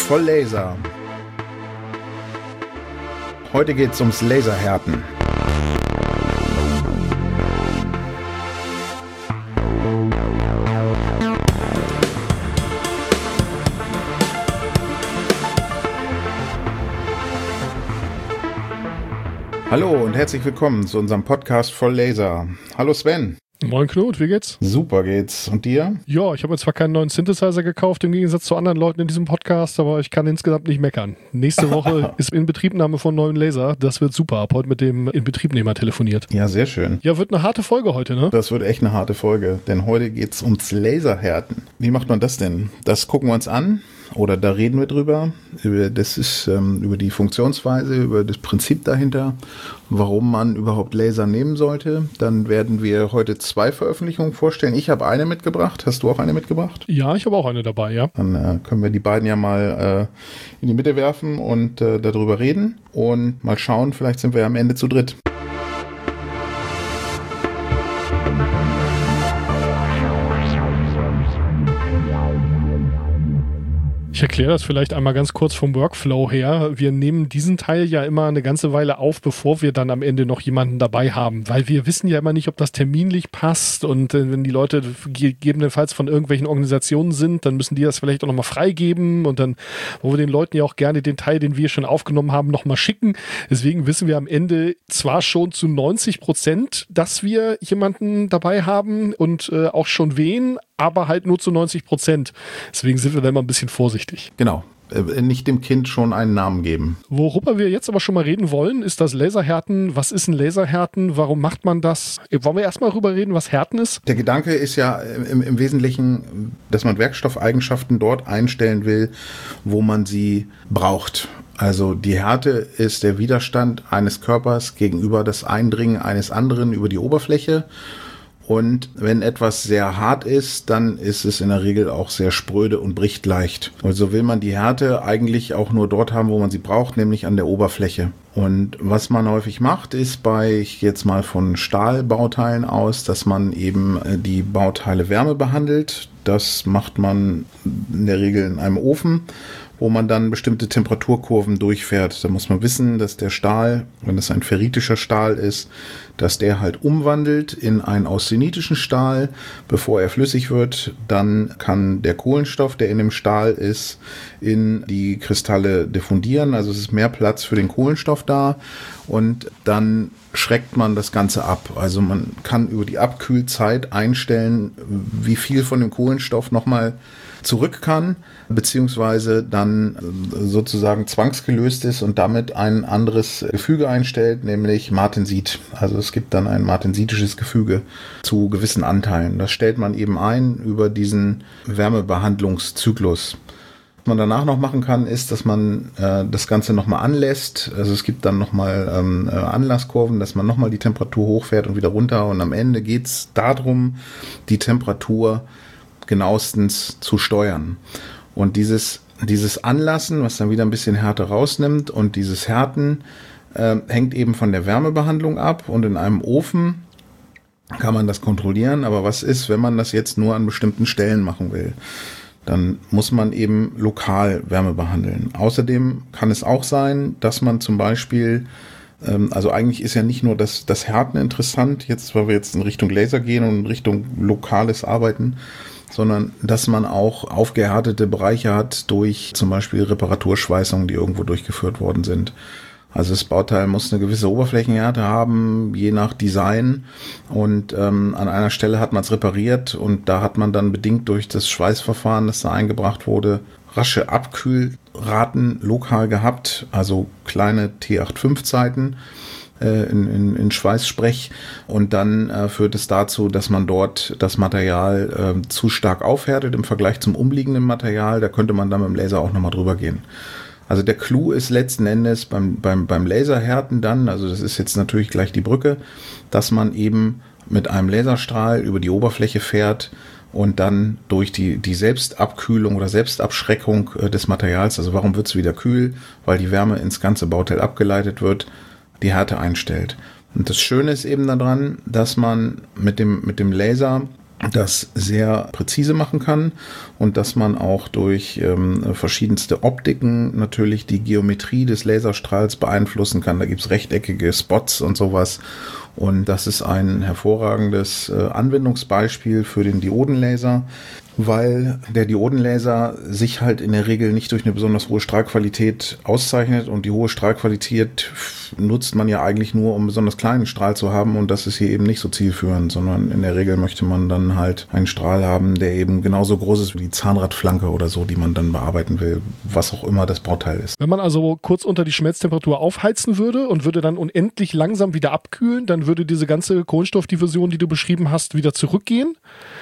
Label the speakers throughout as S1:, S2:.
S1: voll Laser. Heute geht's ums Laserhärten. Hallo und herzlich willkommen zu unserem Podcast voll Laser. Hallo Sven.
S2: Moin Knut, wie geht's?
S1: Super geht's. Und dir?
S2: Ja, ich habe jetzt zwar keinen neuen Synthesizer gekauft, im Gegensatz zu anderen Leuten in diesem Podcast, aber ich kann insgesamt nicht meckern. Nächste Woche ist Inbetriebnahme von neuen Laser. Das wird super. Hab heute mit dem Inbetriebnehmer telefoniert.
S1: Ja, sehr schön.
S2: Ja, wird eine harte Folge heute, ne?
S1: Das wird echt eine harte Folge, denn heute geht's ums Laserhärten. Wie macht man das denn? Das gucken wir uns an. Oder da reden wir drüber. Das ist über die Funktionsweise, über das Prinzip dahinter, warum man überhaupt Laser nehmen sollte. Dann werden wir heute 2 Veröffentlichungen vorstellen. Ich habe eine mitgebracht. Hast du auch eine mitgebracht?
S2: Ja, ich habe auch eine dabei, ja.
S1: Dann können wir die beiden ja mal in die Mitte werfen und darüber reden. Und mal schauen, vielleicht sind wir ja am Ende zu dritt.
S2: Ich erkläre das vielleicht einmal ganz kurz vom Workflow her. Wir nehmen diesen Teil ja immer eine ganze Weile auf, bevor wir dann am Ende noch jemanden dabei haben, weil wir wissen ja immer nicht, ob das terminlich passt und wenn die Leute gegebenenfalls von irgendwelchen Organisationen sind, dann müssen die das vielleicht auch nochmal freigeben und dann, wo wir den Leuten ja auch gerne den Teil, den wir schon aufgenommen haben, nochmal schicken. Deswegen wissen wir am Ende zwar schon zu 90%, dass wir jemanden dabei haben und auch schon wen, aber halt nur zu 90%. Deswegen sind wir da immer ein bisschen vorsichtig.
S1: Genau. Nicht dem Kind schon einen Namen geben.
S2: Worüber wir jetzt aber schon mal reden wollen, ist das Laserhärten. Was ist ein Laserhärten? Warum macht man das? Wollen wir erstmal darüber reden, was Härten ist?
S1: Der Gedanke ist ja im Wesentlichen, dass man Werkstoffeigenschaften dort einstellen will, wo man sie braucht. Also die Härte ist der Widerstand eines Körpers gegenüber das Eindringen eines anderen über die Oberfläche. Und wenn etwas sehr hart ist, dann ist es in der Regel auch sehr spröde und bricht leicht. Also will man die Härte eigentlich auch nur dort haben, wo man sie braucht, nämlich an der Oberfläche. Und was man häufig macht, ist ich gehe jetzt mal von Stahlbauteilen aus, dass man eben die Bauteile Wärme behandelt. Das macht man in der Regel in einem Ofen, wo man dann bestimmte Temperaturkurven durchfährt. Da muss man wissen, dass der Stahl, wenn es ein ferritischer Stahl ist, dass der halt umwandelt in einen austenitischen Stahl, bevor er flüssig wird. Dann kann der Kohlenstoff, der in dem Stahl ist, in die Kristalle diffundieren. Also es ist mehr Platz für den Kohlenstoff da und dann schreckt man das Ganze ab. Also man kann über die Abkühlzeit einstellen, wie viel von dem Kohlenstoff nochmal zurück kann, beziehungsweise dann sozusagen zwangsgelöst ist und damit ein anderes Gefüge einstellt, nämlich Martensit. Also es gibt dann ein martensitisches Gefüge zu gewissen Anteilen. Das stellt man eben ein über diesen Wärmebehandlungszyklus. Was man danach noch machen kann, ist, dass man das Ganze nochmal anlässt. Also es gibt dann nochmal Anlasskurven, dass man nochmal die Temperatur hochfährt und wieder runter. Und am Ende geht es darum, die Temperatur genauestens zu steuern. Und dieses Anlassen, was dann wieder ein bisschen Härte rausnimmt und dieses Härten hängt eben von der Wärmebehandlung ab. Und in einem Ofen kann man das kontrollieren. Aber was ist, wenn man das jetzt nur an bestimmten Stellen machen will? Dann muss man eben lokal Wärme behandeln. Außerdem kann es auch sein, dass man zum Beispiel, also eigentlich ist ja nicht nur das Härten interessant, jetzt, weil wir jetzt in Richtung Laser gehen und in Richtung lokales Arbeiten, sondern dass man auch aufgehärtete Bereiche hat durch zum Beispiel Reparaturschweißungen, die irgendwo durchgeführt worden sind. Also das Bauteil muss eine gewisse Oberflächenhärte haben, je nach Design. Und an einer Stelle hat man es repariert und da hat man dann bedingt durch das Schweißverfahren, das da eingebracht wurde, rasche Abkühlraten lokal gehabt, also kleine T8-5-Zeiten in Schweißsprech. Und dann führt es dazu, dass man dort das Material zu stark aufhärtet im Vergleich zum umliegenden Material. Da könnte man dann mit dem Laser auch nochmal drüber gehen. Also der Clou ist letzten Endes beim Laserhärten dann, also das ist jetzt natürlich gleich die Brücke, dass man eben mit einem Laserstrahl über die Oberfläche fährt und dann durch die Selbstabkühlung oder Selbstabschreckung des Materials, also warum wird es wieder kühl? Weil die Wärme ins ganze Bauteil abgeleitet wird, die Härte einstellt. Und das Schöne ist eben daran, dass man mit dem Laser das sehr präzise machen kann und dass man auch durch verschiedenste Optiken natürlich die Geometrie des Laserstrahls beeinflussen kann. Da gibt es rechteckige Spots und sowas. Und das ist ein hervorragendes Anwendungsbeispiel für den Diodenlaser, weil der Diodenlaser sich halt in der Regel nicht durch eine besonders hohe Strahlqualität auszeichnet, und die hohe Strahlqualität nutzt man ja eigentlich nur, um einen besonders kleinen Strahl zu haben, und das ist hier eben nicht so zielführend, sondern in der Regel möchte man dann halt einen Strahl haben, der eben genauso groß ist wie die Zahnradflanke oder so, die man dann bearbeiten will, was auch immer das Bauteil ist.
S2: Wenn man also kurz unter die Schmelztemperatur aufheizen würde und würde dann unendlich langsam wieder abkühlen, dann würde diese ganze Kohlenstoffdiffusion, die du beschrieben hast, wieder zurückgehen.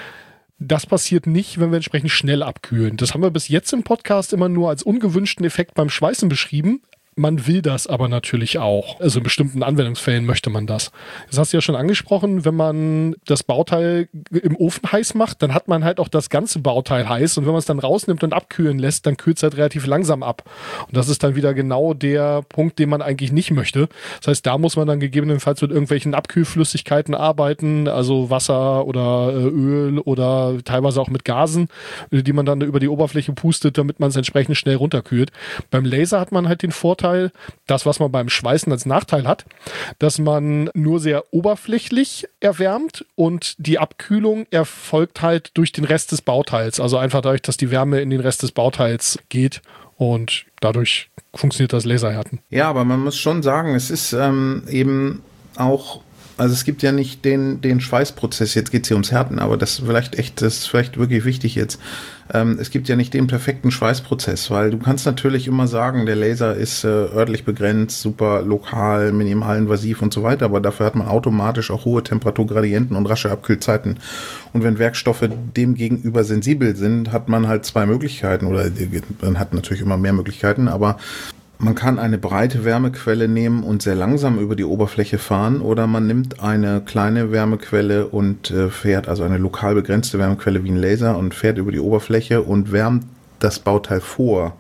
S2: Das passiert nicht, wenn wir entsprechend schnell abkühlen. Das haben wir bis jetzt im Podcast immer nur als ungewünschten Effekt beim Schweißen beschrieben. Man will das aber natürlich auch. Also in bestimmten Anwendungsfällen möchte man das. Das hast du ja schon angesprochen, wenn man das Bauteil im Ofen heiß macht, dann hat man halt auch das ganze Bauteil heiß, und wenn man es dann rausnimmt und abkühlen lässt, dann kühlt es halt relativ langsam ab. Und das ist dann wieder genau der Punkt, den man eigentlich nicht möchte. Das heißt, da muss man dann gegebenenfalls mit irgendwelchen Abkühlflüssigkeiten arbeiten, also Wasser oder Öl oder teilweise auch mit Gasen, die man dann über die Oberfläche pustet, damit man es entsprechend schnell runterkühlt. Beim Laser hat man halt den Vorteil, das, was man beim Schweißen als Nachteil hat, dass man nur sehr oberflächlich erwärmt, und die Abkühlung erfolgt halt durch den Rest des Bauteils. Also einfach dadurch, dass die Wärme in den Rest des Bauteils geht, und dadurch funktioniert das Laserhärten.
S1: Ja, aber man muss schon sagen, es ist eben auch, also es gibt ja nicht den Schweißprozess, jetzt geht es hier ums Härten, aber das ist vielleicht wirklich wichtig jetzt. Es gibt ja nicht den perfekten Schweißprozess, weil du kannst natürlich immer sagen, der Laser ist örtlich begrenzt, super lokal, minimal invasiv und so weiter, aber dafür hat man automatisch auch hohe Temperaturgradienten und rasche Abkühlzeiten. Und wenn Werkstoffe dem gegenüber sensibel sind, hat man halt zwei Möglichkeiten, oder man hat natürlich immer mehr Möglichkeiten, aber man kann eine breite Wärmequelle nehmen und sehr langsam über die Oberfläche fahren, oder man nimmt eine kleine Wärmequelle und fährt, also eine lokal begrenzte Wärmequelle wie ein Laser, und fährt über die Oberfläche und wärmt das Bauteil vor.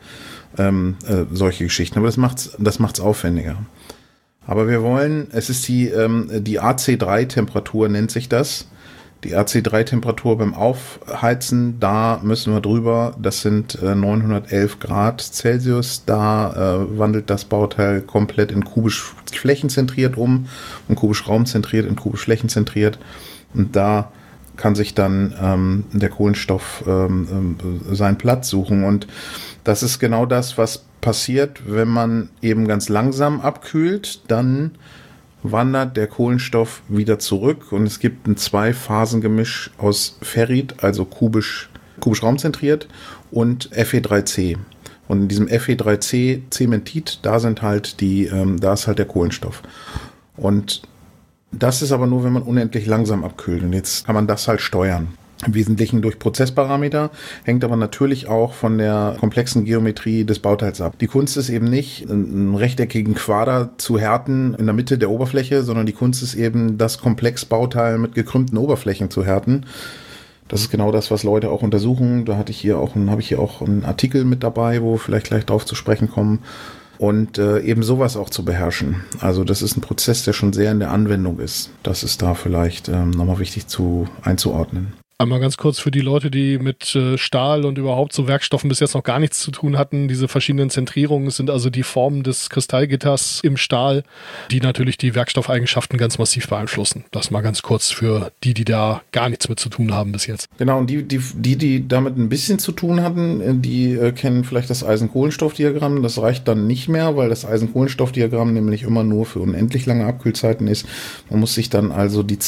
S1: Solche Geschichten. Aber das macht's aufwendiger. Aber wir wollen, es ist die AC3-Temperatur, nennt sich das. Die AC3-Temperatur beim Aufheizen, da müssen wir drüber, das sind 911 Grad Celsius, da wandelt das Bauteil komplett in kubisch flächenzentriert um, und kubisch raumzentriert in kubisch flächenzentriert, und da kann sich dann der Kohlenstoff seinen Platz suchen, und das ist genau das, was passiert, wenn man eben ganz langsam abkühlt, dann wandert der Kohlenstoff wieder zurück, und es gibt ein Zwei-Phasen-Gemisch aus Ferrit, also kubisch raumzentriert, und Fe3C. Und in diesem Fe3C Zementit, da ist halt der Kohlenstoff. Und das ist aber nur, wenn man unendlich langsam abkühlt. Und jetzt kann man das halt steuern. Im Wesentlichen durch Prozessparameter, hängt aber natürlich auch von der komplexen Geometrie des Bauteils ab. Die Kunst ist eben nicht, einen rechteckigen Quader zu härten in der Mitte der Oberfläche, sondern die Kunst ist eben, das Komplexbauteil mit gekrümmten Oberflächen zu härten. Das ist genau das, was Leute auch untersuchen. Da habe ich hier auch einen Artikel mit dabei, wo wir vielleicht gleich drauf zu sprechen kommen. Und eben sowas auch zu beherrschen. Also das ist ein Prozess, der schon sehr in der Anwendung ist. Das ist da vielleicht nochmal wichtig einzuordnen.
S2: Einmal ganz kurz für die Leute, die mit Stahl und überhaupt so Werkstoffen bis jetzt noch gar nichts zu tun hatten. Diese verschiedenen Zentrierungen sind also die Formen des Kristallgitters im Stahl, die natürlich die Werkstoffeigenschaften ganz massiv beeinflussen. Das mal ganz kurz für die da gar nichts mit zu tun haben bis jetzt.
S1: Genau, und die damit ein bisschen zu tun hatten, die kennen vielleicht das Eisen-Kohlenstoff-Diagramm. Das reicht dann nicht mehr, weil das Eisen-Kohlenstoff-Diagramm nämlich immer nur für unendlich lange Abkühlzeiten ist. Man muss sich dann also die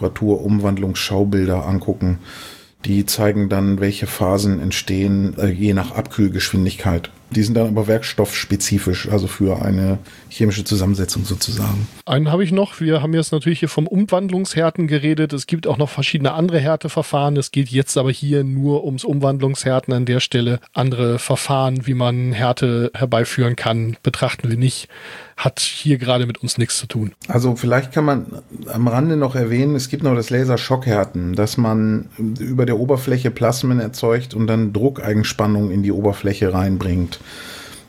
S1: Zeittemperatur-Umwandlungsschaubilder angucken. Die zeigen dann, welche Phasen entstehen, je nach Abkühlgeschwindigkeit. Die sind dann aber werkstoffspezifisch, also für eine chemische Zusammensetzung sozusagen.
S2: Einen habe ich noch. Wir haben jetzt natürlich hier vom Umwandlungshärten geredet. Es gibt auch noch verschiedene andere Härteverfahren. Es geht jetzt aber hier nur ums Umwandlungshärten an der Stelle. Andere Verfahren, wie man Härte herbeiführen kann, betrachten wir nicht. Hat hier gerade mit uns nichts zu tun.
S1: Also vielleicht kann man am Rande noch erwähnen, es gibt noch das Lasersschockhärten, dass man über der Oberfläche Plasmen erzeugt und dann Druckeigenspannung in die Oberfläche reinbringt.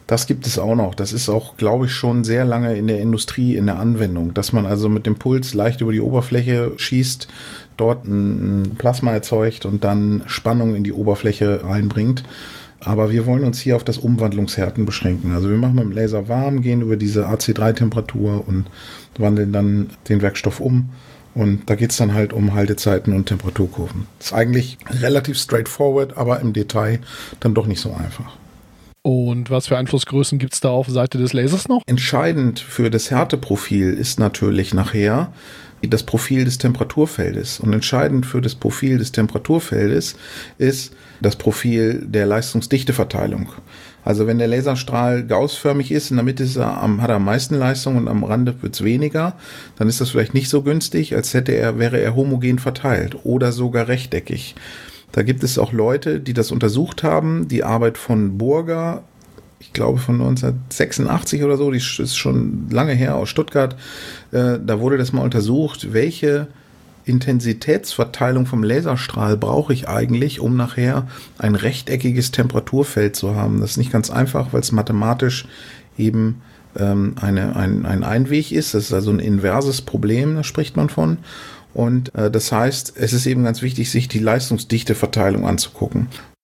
S1: Das gibt es auch noch. Das ist auch, glaube ich, schon sehr lange in der Industrie, in der Anwendung, dass man also mit dem Puls leicht über die Oberfläche schießt, dort ein Plasma erzeugt und dann Spannung in die Oberfläche reinbringt. Aber wir wollen uns hier auf das Umwandlungshärten beschränken. Also wir machen mit dem Laser warm, gehen über diese AC3-Temperatur und wandeln dann den Werkstoff um. Und da geht es dann halt um Haltezeiten und Temperaturkurven. Ist eigentlich relativ straightforward, aber im Detail dann doch nicht so einfach.
S2: Und was für Einflussgrößen gibt es da auf Seite des Lasers noch?
S1: Entscheidend für das Härteprofil ist natürlich nachher das Profil des Temperaturfeldes. Und entscheidend für das Profil des Temperaturfeldes ist das Profil der Leistungsdichteverteilung. Also wenn der Laserstrahl gaußförmig ist, in der Mitte hat er am meisten Leistung und am Rande wird es weniger, dann ist das vielleicht nicht so günstig, als wäre er homogen verteilt oder sogar rechteckig. Da gibt es auch Leute, die das untersucht haben. Die Arbeit von Burger, ich glaube von 1986 oder so, die ist schon lange her, aus Stuttgart. Da wurde das mal untersucht, welche Intensitätsverteilung vom Laserstrahl brauche ich eigentlich, um nachher ein rechteckiges Temperaturfeld zu haben. Das ist nicht ganz einfach, weil es mathematisch eben ein Einweg ist. Das ist also ein inverses Problem, da spricht man von. Und das heißt, es ist eben ganz wichtig, sich die Leistungsdichteverteilung anzugucken.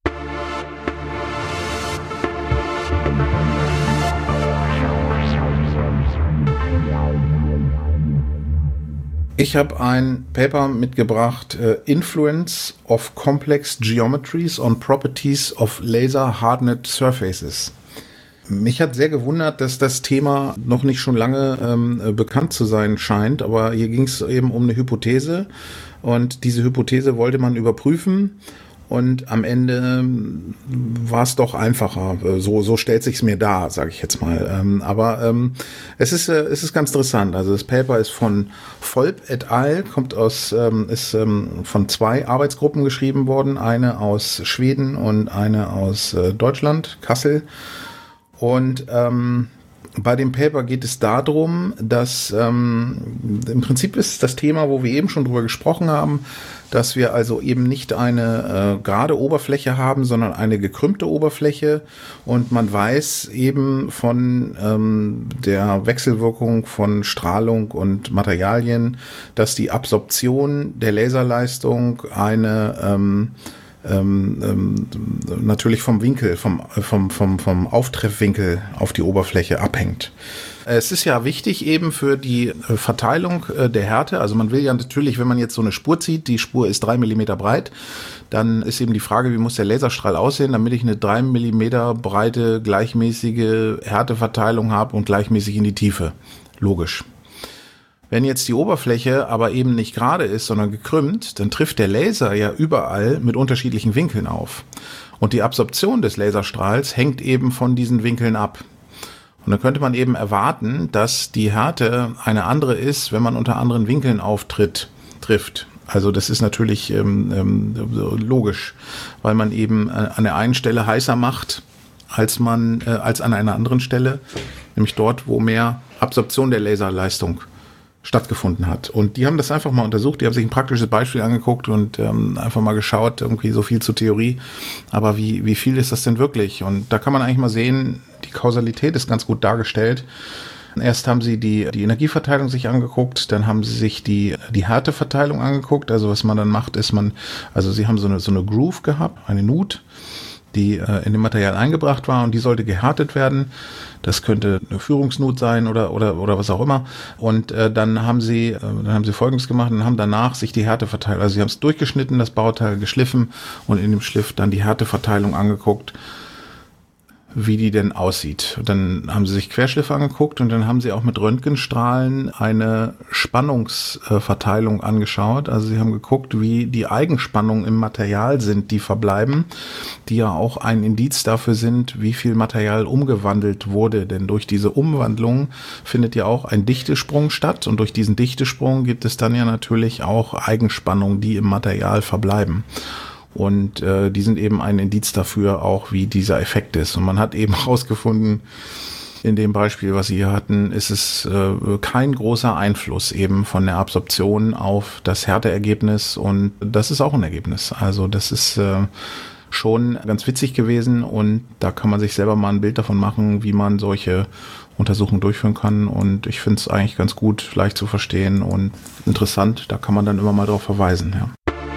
S1: Ich habe ein Paper mitgebracht, Influence of Complex Geometries on Properties of Laser Hardened Surfaces. Mich hat sehr gewundert, dass das Thema noch nicht schon lange bekannt zu sein scheint, aber hier ging es eben um eine Hypothese und diese Hypothese wollte man überprüfen und am Ende war es doch einfacher. So stellt sich's mir dar, sage ich jetzt mal. Aber es ist ganz interessant. Also das Paper ist von Volp et al., ist von 2 Arbeitsgruppen geschrieben worden, eine aus Schweden und eine aus Deutschland, Kassel. Und bei dem Paper geht es darum, dass im Prinzip ist das Thema, wo wir eben schon drüber gesprochen haben, dass wir also eben nicht eine gerade Oberfläche haben, sondern eine gekrümmte Oberfläche. Und man weiß eben von der Wechselwirkung von Strahlung und Materialien, dass die Absorption der Laserleistung natürlich vom Winkel, vom Auftreffwinkel auf die Oberfläche abhängt. Es ist ja wichtig eben für die Verteilung der Härte, also man will ja natürlich, wenn man jetzt so eine Spur zieht, die Spur ist 3 mm breit, dann ist eben die Frage, wie muss der Laserstrahl aussehen, damit ich eine 3 mm breite, gleichmäßige Härteverteilung habe und gleichmäßig in die Tiefe. Logisch. Wenn jetzt die Oberfläche aber eben nicht gerade ist, sondern gekrümmt, dann trifft der Laser ja überall mit unterschiedlichen Winkeln auf. Und die Absorption des Laserstrahls hängt eben von diesen Winkeln ab. Und dann könnte man eben erwarten, dass die Härte eine andere ist, wenn man unter anderen Winkeln trifft. Also das ist natürlich logisch, weil man eben an der einen Stelle heißer macht, als an einer anderen Stelle, nämlich dort, wo mehr Absorption der Laserleistung stattgefunden hat. Und die haben das einfach mal untersucht, die haben sich ein praktisches Beispiel angeguckt und einfach mal geschaut, irgendwie so viel zur Theorie, aber wie viel ist das denn wirklich? Und da kann man eigentlich mal sehen, die Kausalität ist ganz gut dargestellt. Erst haben sie die Energieverteilung sich angeguckt, dann haben sie sich die Härteverteilung angeguckt, also was man dann macht, ist sie haben so eine Groove gehabt, eine Nut, die in dem Material eingebracht war und die sollte gehärtet werden. Das könnte eine Führungsnut sein oder was auch immer. Und dann haben sie Folgendes gemacht und haben danach sich die Härte verteilt. Also sie haben es durchgeschnitten, das Bauteil geschliffen und in dem Schliff dann die Härteverteilung angeguckt, wie die denn aussieht. Und dann haben sie sich Querschliffe angeguckt und dann haben sie auch mit Röntgenstrahlen eine Spannungsverteilung angeschaut. Also sie haben geguckt, wie die Eigenspannungen im Material sind, die verbleiben, die ja auch ein Indiz dafür sind, wie viel Material umgewandelt wurde. Denn durch diese Umwandlung findet ja auch ein Dichtesprung statt und durch diesen Dichtesprung gibt es dann ja natürlich auch Eigenspannungen, die im Material verbleiben. Und die sind eben ein Indiz dafür auch, wie dieser Effekt ist. Und man hat eben herausgefunden, in dem Beispiel, was Sie hier hatten, ist es kein großer Einfluss eben von der Absorption auf das Härteergebnis. Und das ist auch ein Ergebnis. Also das ist schon ganz witzig gewesen und da kann man sich selber mal ein Bild davon machen, wie man solche Untersuchungen durchführen kann und ich finde es eigentlich ganz gut, leicht zu verstehen und interessant, da kann man dann immer mal drauf verweisen, ja.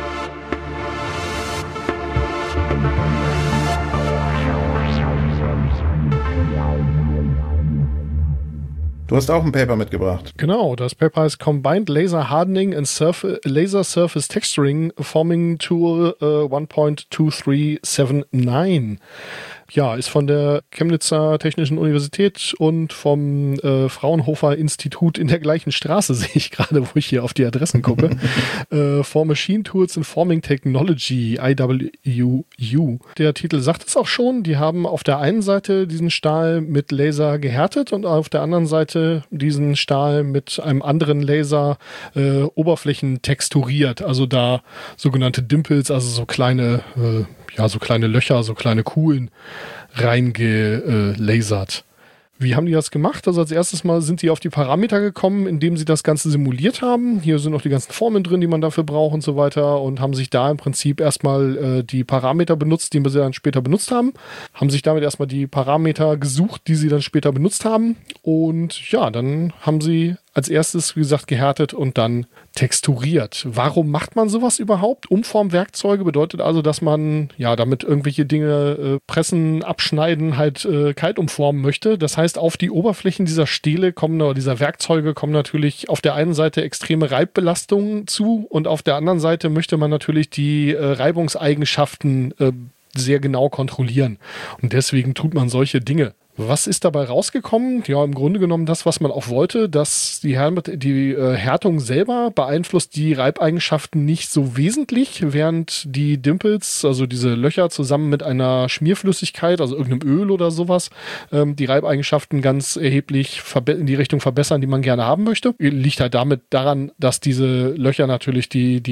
S1: Du hast auch ein Paper mitgebracht.
S2: Genau, das Paper heißt Combined Laser Hardening and Laser Surface Texturing Forming Tool 1.2379. Ja, ist von der Chemnitzer Technischen Universität und vom Fraunhofer Institut in der gleichen Straße, sehe ich gerade, wo ich hier auf die Adressen gucke. For Machine Tools and Forming Technology, IWU. Der Titel sagt es auch schon, die haben auf der einen Seite diesen Stahl mit Laser gehärtet und auf der anderen Seite diesen Stahl mit einem anderen Laser Oberflächen texturiert. Also da sogenannte Dimples, also so kleine Löcher, so kleine Kuhlen reingelasert. Wie haben die das gemacht? Also als erstes Mal sind die auf die Parameter gekommen, indem sie das Ganze simuliert haben. Hier sind noch die ganzen Formeln drin, die man dafür braucht und so weiter und haben sich da im Prinzip erstmal die Parameter benutzt, die wir dann später benutzt haben. Haben sich damit erstmal die Parameter gesucht, die sie dann später benutzt haben. Und ja, dann haben sie als erstes, wie gesagt, gehärtet und dann texturiert. Warum macht man sowas überhaupt? Umformwerkzeuge bedeutet also, dass man ja damit irgendwelche Dinge pressen, abschneiden, halt kalt umformen möchte. Das heißt, auf die Oberflächen dieser Stähle dieser Werkzeuge kommen natürlich auf der einen Seite extreme Reibbelastungen zu und auf der anderen Seite möchte man natürlich die Reibungseigenschaften sehr genau kontrollieren. Und deswegen tut man solche Dinge. Was ist dabei rausgekommen? Ja, im Grunde genommen das, was man auch wollte, dass die Härtung selber beeinflusst die Reibeigenschaften nicht so wesentlich, während die Dimples, also diese Löcher zusammen mit einer Schmierflüssigkeit, also irgendeinem Öl oder sowas, die Reibeigenschaften ganz erheblich in die Richtung verbessern, die man gerne haben möchte. Liegt halt damit daran, dass diese Löcher natürlich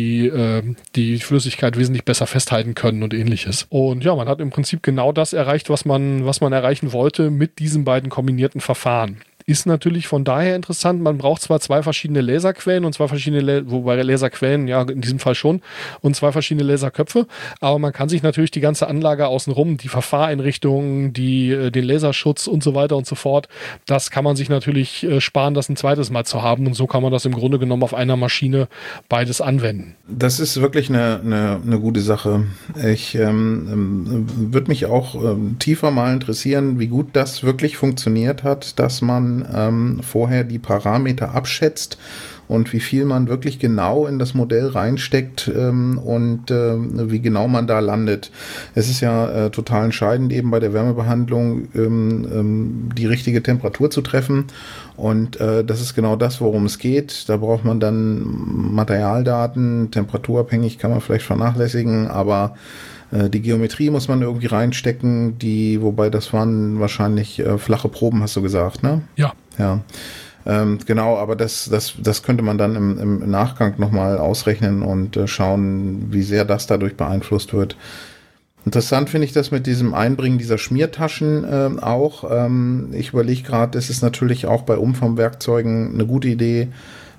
S2: die Flüssigkeit wesentlich besser festhalten können und ähnliches. Und ja, man hat im Prinzip genau das erreicht, was man erreichen wollte mit diesen beiden kombinierten Verfahren. Ist natürlich von daher interessant, man braucht zwar zwei verschiedene Laserquellen und zwei verschiedene, wobei Laserquellen, ja in diesem Fall schon, und zwei verschiedene Laserköpfe, aber man kann sich natürlich die ganze Anlage außenrum, die Verfahreinrichtungen, den Laserschutz und so weiter und so fort, das kann man sich natürlich sparen, das ein zweites Mal zu haben und so kann man das im Grunde genommen auf einer Maschine beides anwenden.
S1: Das ist wirklich eine gute Sache. Ich würde mich auch tiefer mal interessieren, wie gut das wirklich funktioniert hat, dass man vorher die Parameter abschätzt und wie viel man wirklich genau in das Modell reinsteckt und wie genau man da landet. Es ist ja total entscheidend, eben bei der Wärmebehandlung die richtige Temperatur zu treffen und das ist genau das, worum es geht. Da braucht man dann Materialdaten, temperaturabhängig kann man vielleicht vernachlässigen, aber die Geometrie muss man irgendwie reinstecken, wobei das waren wahrscheinlich flache Proben, hast du gesagt, ne?
S2: Ja.
S1: Ja. Genau, aber das könnte man dann im Nachgang nochmal ausrechnen und schauen, wie sehr das dadurch beeinflusst wird. Interessant finde ich das mit diesem Einbringen dieser Schmiertaschen auch. Ich überlege gerade, es ist natürlich auch bei Umformwerkzeugen eine gute Idee,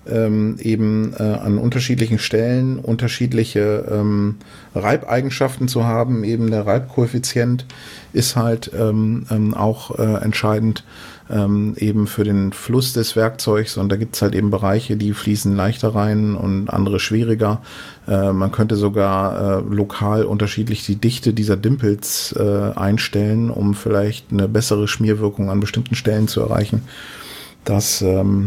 S1: an unterschiedlichen Stellen unterschiedliche Reibeigenschaften zu haben. Eben der Reibkoeffizient ist halt auch entscheidend eben für den Fluss des Werkzeugs und da gibt es halt eben Bereiche, die fließen leichter rein und andere schwieriger. Man könnte sogar lokal unterschiedlich die Dichte dieser Dimples einstellen, um vielleicht eine bessere Schmierwirkung an bestimmten Stellen zu erreichen. Das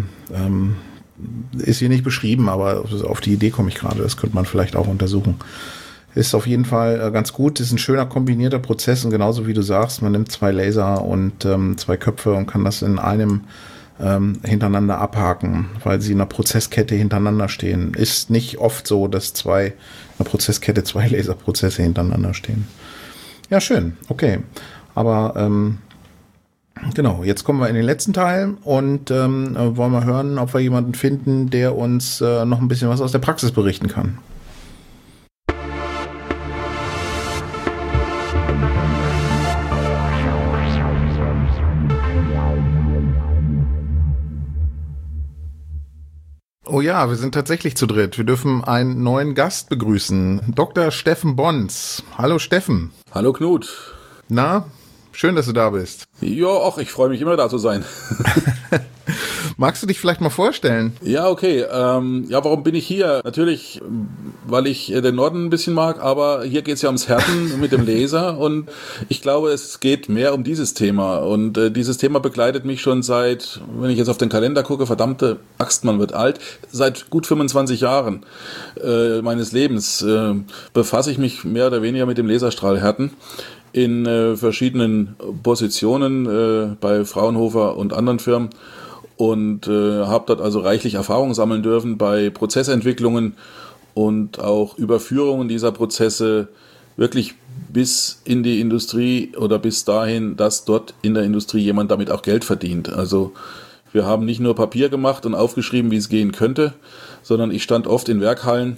S1: ist hier nicht beschrieben, aber auf die Idee komme ich gerade. Das könnte man vielleicht auch untersuchen. Ist auf jeden Fall ganz gut. Ist ein schöner kombinierter Prozess und genauso wie du sagst, man nimmt zwei Laser und zwei Köpfe und kann das in einem hintereinander abhaken, weil sie in einer Prozesskette hintereinander stehen. Ist nicht oft so, dass in einer Prozesskette zwei Laserprozesse hintereinander stehen. Ja, schön. Okay. Aber genau, jetzt kommen wir in den letzten Teil und wollen wir hören, ob wir jemanden finden, der uns noch ein bisschen was aus der Praxis berichten kann. Oh ja, wir sind tatsächlich zu dritt. Wir dürfen einen neuen Gast begrüßen. Dr. Steffen Bons. Hallo Steffen.
S3: Hallo Knut.
S1: Na, schön, dass du da bist.
S3: Ja, ach, ich freue mich immer da zu sein.
S1: Magst du dich vielleicht mal vorstellen?
S3: Ja, okay. Warum bin ich hier? Natürlich, weil ich den Norden ein bisschen mag, aber hier geht es ja ums Härten mit dem Laser und ich glaube, es geht mehr um dieses Thema und dieses Thema begleitet mich schon seit, wenn ich jetzt auf den Kalender gucke, verdammte Axt, man wird alt, seit gut 25 Jahren meines Lebens befasse ich mich mehr oder weniger mit dem Laserstrahlhärten in verschiedenen Positionen bei Fraunhofer und anderen Firmen. Und habe dort also reichlich Erfahrung sammeln dürfen bei Prozessentwicklungen und auch Überführungen dieser Prozesse wirklich bis in die Industrie oder bis dahin, dass dort in der Industrie jemand damit auch Geld verdient. Also wir haben nicht nur Papier gemacht und aufgeschrieben, wie es gehen könnte, sondern ich stand oft in Werkhallen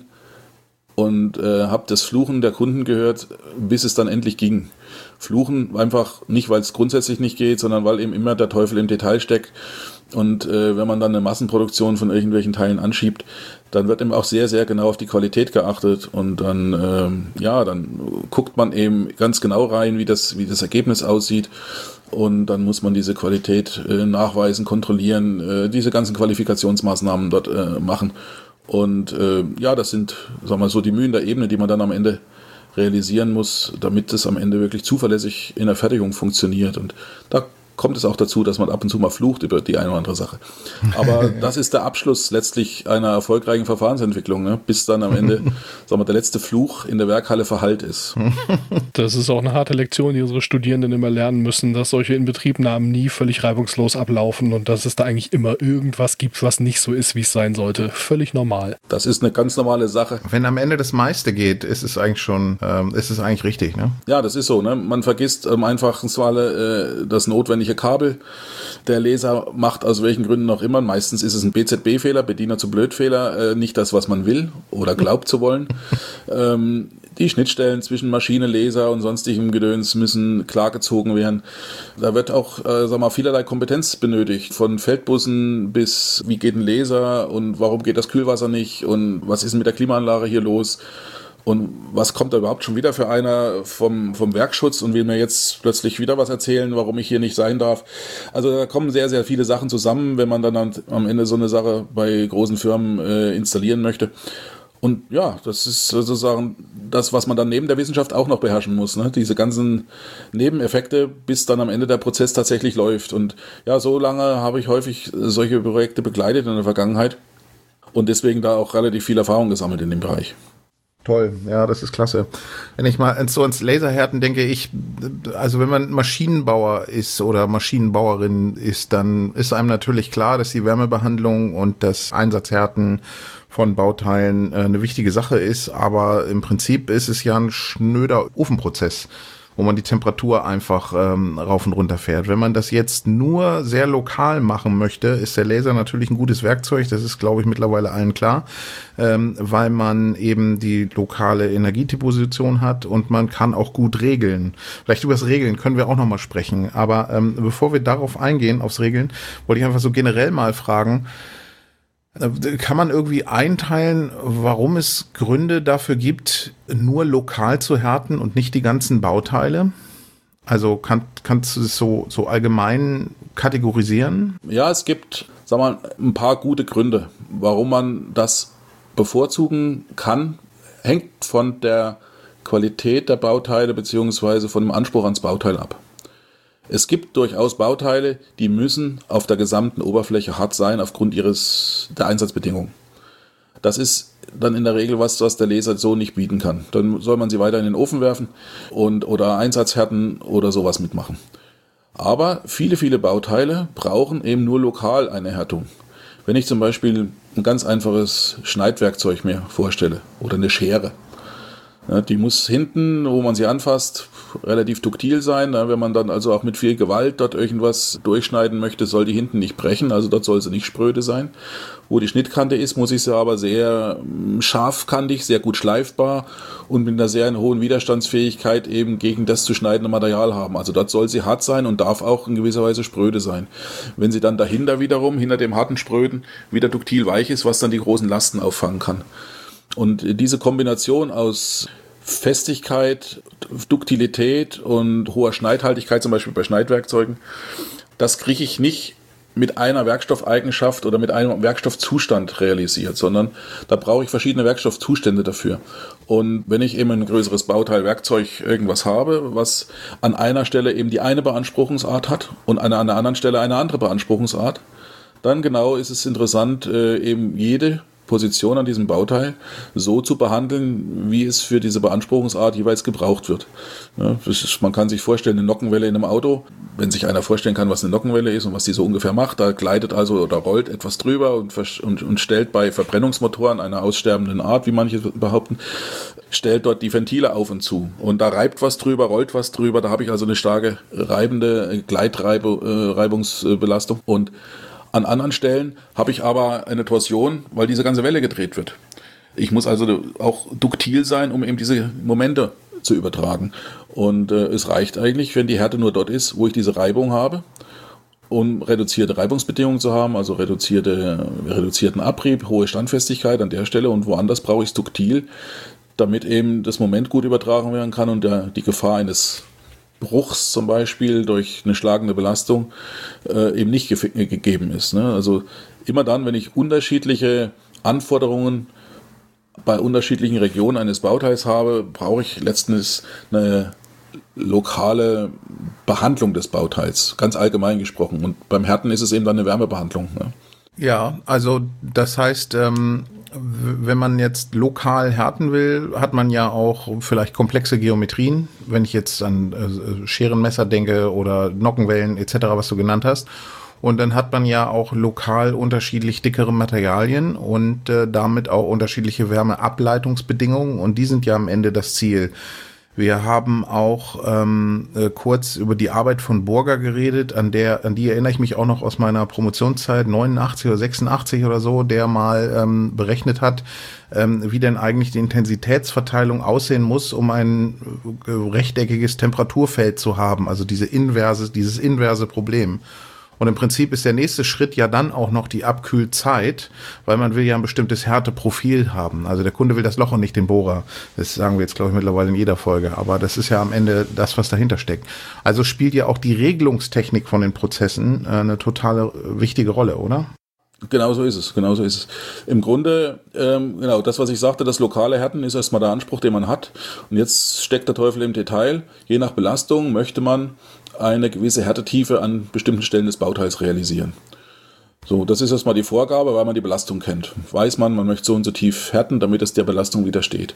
S3: und habe das Fluchen der Kunden gehört, bis es dann endlich ging. Fluchen einfach nicht, weil es grundsätzlich nicht geht, sondern weil eben immer der Teufel im Detail steckt. Und wenn man dann eine Massenproduktion von irgendwelchen Teilen anschiebt, dann wird eben auch sehr, sehr genau auf die Qualität geachtet. Und dann, dann guckt man eben ganz genau rein, wie das Ergebnis aussieht. Und dann muss man diese Qualität nachweisen, kontrollieren, diese ganzen Qualifikationsmaßnahmen dort machen. Und das sind, sagen wir mal so, die Mühen der Ebene, die man dann am Ende realisieren muss, damit es am Ende wirklich zuverlässig in der Fertigung funktioniert. Und da kommt es auch dazu, dass man ab und zu mal flucht über die eine oder andere Sache. Aber das ist der Abschluss letztlich einer erfolgreichen Verfahrensentwicklung, ne? Bis dann am Ende, sagen wir, der letzte Fluch in der Werkhalle verhallt ist.
S2: Das ist auch eine harte Lektion, die unsere Studierenden immer lernen müssen, dass solche Inbetriebnahmen nie völlig reibungslos ablaufen und dass es da eigentlich immer irgendwas gibt, was nicht so ist, wie es sein sollte. Völlig normal.
S3: Das ist eine ganz normale Sache.
S1: Wenn am Ende das meiste geht, ist es eigentlich schon, ist es eigentlich richtig, ne?
S3: Ja, das ist so, ne? Man vergisst im einfachen Falle das notwendige Kabel. Der Laser macht aus welchen Gründen auch immer, meistens ist es ein BZB-Fehler, Bediener zu Blöd-Fehler, nicht das, was man will oder glaubt zu wollen. Die Schnittstellen zwischen Maschine, Laser und sonstigem Gedöns müssen klargezogen werden. Da wird auch, vielerlei Kompetenz benötigt, von Feldbussen bis wie geht ein Laser und warum geht das Kühlwasser nicht und was ist mit der Klimaanlage hier los? Und was kommt da überhaupt schon wieder für einer vom Werkschutz und will mir jetzt plötzlich wieder was erzählen, warum ich hier nicht sein darf. Also da kommen sehr, sehr viele Sachen zusammen, wenn man dann am Ende so eine Sache bei großen Firmen installieren möchte. Und ja, das ist sozusagen das, was man dann neben der Wissenschaft auch noch beherrschen muss, ne? Diese ganzen Nebeneffekte, bis dann am Ende der Prozess tatsächlich läuft. Und ja, so lange habe ich häufig solche Projekte begleitet in der Vergangenheit und deswegen da auch relativ viel Erfahrung gesammelt in dem Bereich.
S1: Toll, ja, das ist klasse. Wenn ich mal so ans Laserhärten denke, also wenn man Maschinenbauer ist oder Maschinenbauerin ist, dann ist einem natürlich klar, dass die Wärmebehandlung und das Einsatzhärten von Bauteilen eine wichtige Sache ist, aber im Prinzip ist es ja ein schnöder Ofenprozess, wo man die Temperatur einfach rauf und runter fährt. Wenn man das jetzt nur sehr lokal machen möchte, ist der Laser natürlich ein gutes Werkzeug, das ist, glaube ich, mittlerweile allen klar, weil man eben die lokale Energiedeposition hat und man kann auch gut regeln. Vielleicht über das Regeln können wir auch nochmal sprechen, aber bevor wir darauf eingehen, aufs Regeln, wollte ich einfach so generell mal fragen, kann man irgendwie einteilen, warum es Gründe dafür gibt, nur lokal zu härten und nicht die ganzen Bauteile? Also kannst du es so allgemein kategorisieren?
S3: Ja, es gibt, ein paar gute Gründe, warum man das bevorzugen kann. Hängt von der Qualität der Bauteile beziehungsweise von dem Anspruch ans Bauteil ab. Es gibt durchaus Bauteile, die müssen auf der gesamten Oberfläche hart sein aufgrund der Einsatzbedingungen. Das ist dann in der Regel was der Laser so nicht bieten kann. Dann soll man sie weiter in den Ofen werfen oder Einsatzhärten oder sowas mitmachen. Aber viele, viele Bauteile brauchen eben nur lokal eine Härtung. Wenn ich zum Beispiel ein ganz einfaches Schneidwerkzeug mir vorstelle oder eine Schere, Ja, die muss hinten, wo man sie anfasst, relativ duktil sein. Ja, wenn man dann also auch mit viel Gewalt dort irgendwas durchschneiden möchte, soll die hinten nicht brechen. Also dort soll sie nicht spröde sein. Wo die Schnittkante ist, muss ich sie aber sehr scharfkantig, sehr gut schleifbar und mit einer sehr hohen Widerstandsfähigkeit eben gegen das zu schneidende Material haben. Also dort soll sie hart sein und darf auch in gewisser Weise spröde sein. Wenn sie dann dahinter wiederum, hinter dem harten Spröden, wieder duktil weich ist, was dann die großen Lasten auffangen kann. Und diese Kombination aus Festigkeit, Duktilität und hoher Schneidhaltigkeit, zum Beispiel bei Schneidwerkzeugen, das kriege ich nicht mit einer Werkstoffeigenschaft oder mit einem Werkstoffzustand realisiert, sondern da brauche ich verschiedene Werkstoffzustände dafür. Und wenn ich eben ein größeres Bauteil, Werkzeug, irgendwas habe, was an einer Stelle eben die eine Beanspruchungsart hat und an einer anderen Stelle eine andere Beanspruchungsart, dann genau ist es interessant, eben jede Position an diesem Bauteil so zu behandeln, wie es für diese Beanspruchungsart jeweils gebraucht wird. Ja, man kann sich vorstellen, eine Nockenwelle in einem Auto, wenn sich einer vorstellen kann, was eine Nockenwelle ist und was die so ungefähr macht, da gleitet also oder rollt etwas drüber und stellt bei Verbrennungsmotoren einer aussterbenden Art, wie manche behaupten, stellt dort die Ventile auf und zu. Und da reibt was drüber, rollt was drüber, da habe ich also eine starke reibende Gleitreibungsbelastung. Und an anderen Stellen habe ich aber eine Torsion, weil diese ganze Welle gedreht wird. Ich muss also auch duktil sein, um eben diese Momente zu übertragen. Und es reicht eigentlich, wenn die Härte nur dort ist, wo ich diese Reibung habe, um reduzierte Reibungsbedingungen zu haben, also reduzierten Abrieb, hohe Standfestigkeit an der Stelle, und woanders brauche ich es duktil, damit eben das Moment gut übertragen werden kann und die Gefahr eines Bruchs zum Beispiel durch eine schlagende Belastung eben nicht gegeben ist. Ne? Also immer dann, wenn ich unterschiedliche Anforderungen bei unterschiedlichen Regionen eines Bauteils habe, brauche ich letztens eine lokale Behandlung des Bauteils, ganz allgemein gesprochen. Und beim Härten ist es eben dann eine Wärmebehandlung. Ne?
S1: Ja, also das heißt, wenn man jetzt lokal härten will, hat man ja auch vielleicht komplexe Geometrien, wenn ich jetzt an Scherenmesser denke oder Nockenwellen etc., was du genannt hast. Und dann hat man ja auch lokal unterschiedlich dickere Materialien und damit auch unterschiedliche Wärmeableitungsbedingungen, und die sind ja am Ende das Ziel. Wir haben auch kurz über die Arbeit von Burger geredet, an die erinnere ich mich auch noch aus meiner Promotionszeit, 89 oder 86 oder so, der mal berechnet hat, wie denn eigentlich die Intensitätsverteilung aussehen muss, um ein rechteckiges Temperaturfeld zu haben, also dieses inverse Problem. Und im Prinzip ist der nächste Schritt ja dann auch noch die Abkühlzeit, weil man will ja ein bestimmtes Härteprofil haben. Also der Kunde will das Loch und nicht den Bohrer. Das sagen wir jetzt, glaube ich, mittlerweile in jeder Folge. Aber das ist ja am Ende das, was dahinter steckt. Also spielt ja auch die Regelungstechnik von den Prozessen eine totale wichtige Rolle, oder?
S3: Genau so ist es. Im Grunde, genau, das, was ich sagte, das lokale Härten ist erstmal der Anspruch, den man hat. Und jetzt steckt der Teufel im Detail. Je nach Belastung möchte man eine gewisse Härtetiefe an bestimmten Stellen des Bauteils realisieren. So, das ist erstmal die Vorgabe, weil man die Belastung kennt. Weiß man möchte so und so tief härten, damit es der Belastung widersteht.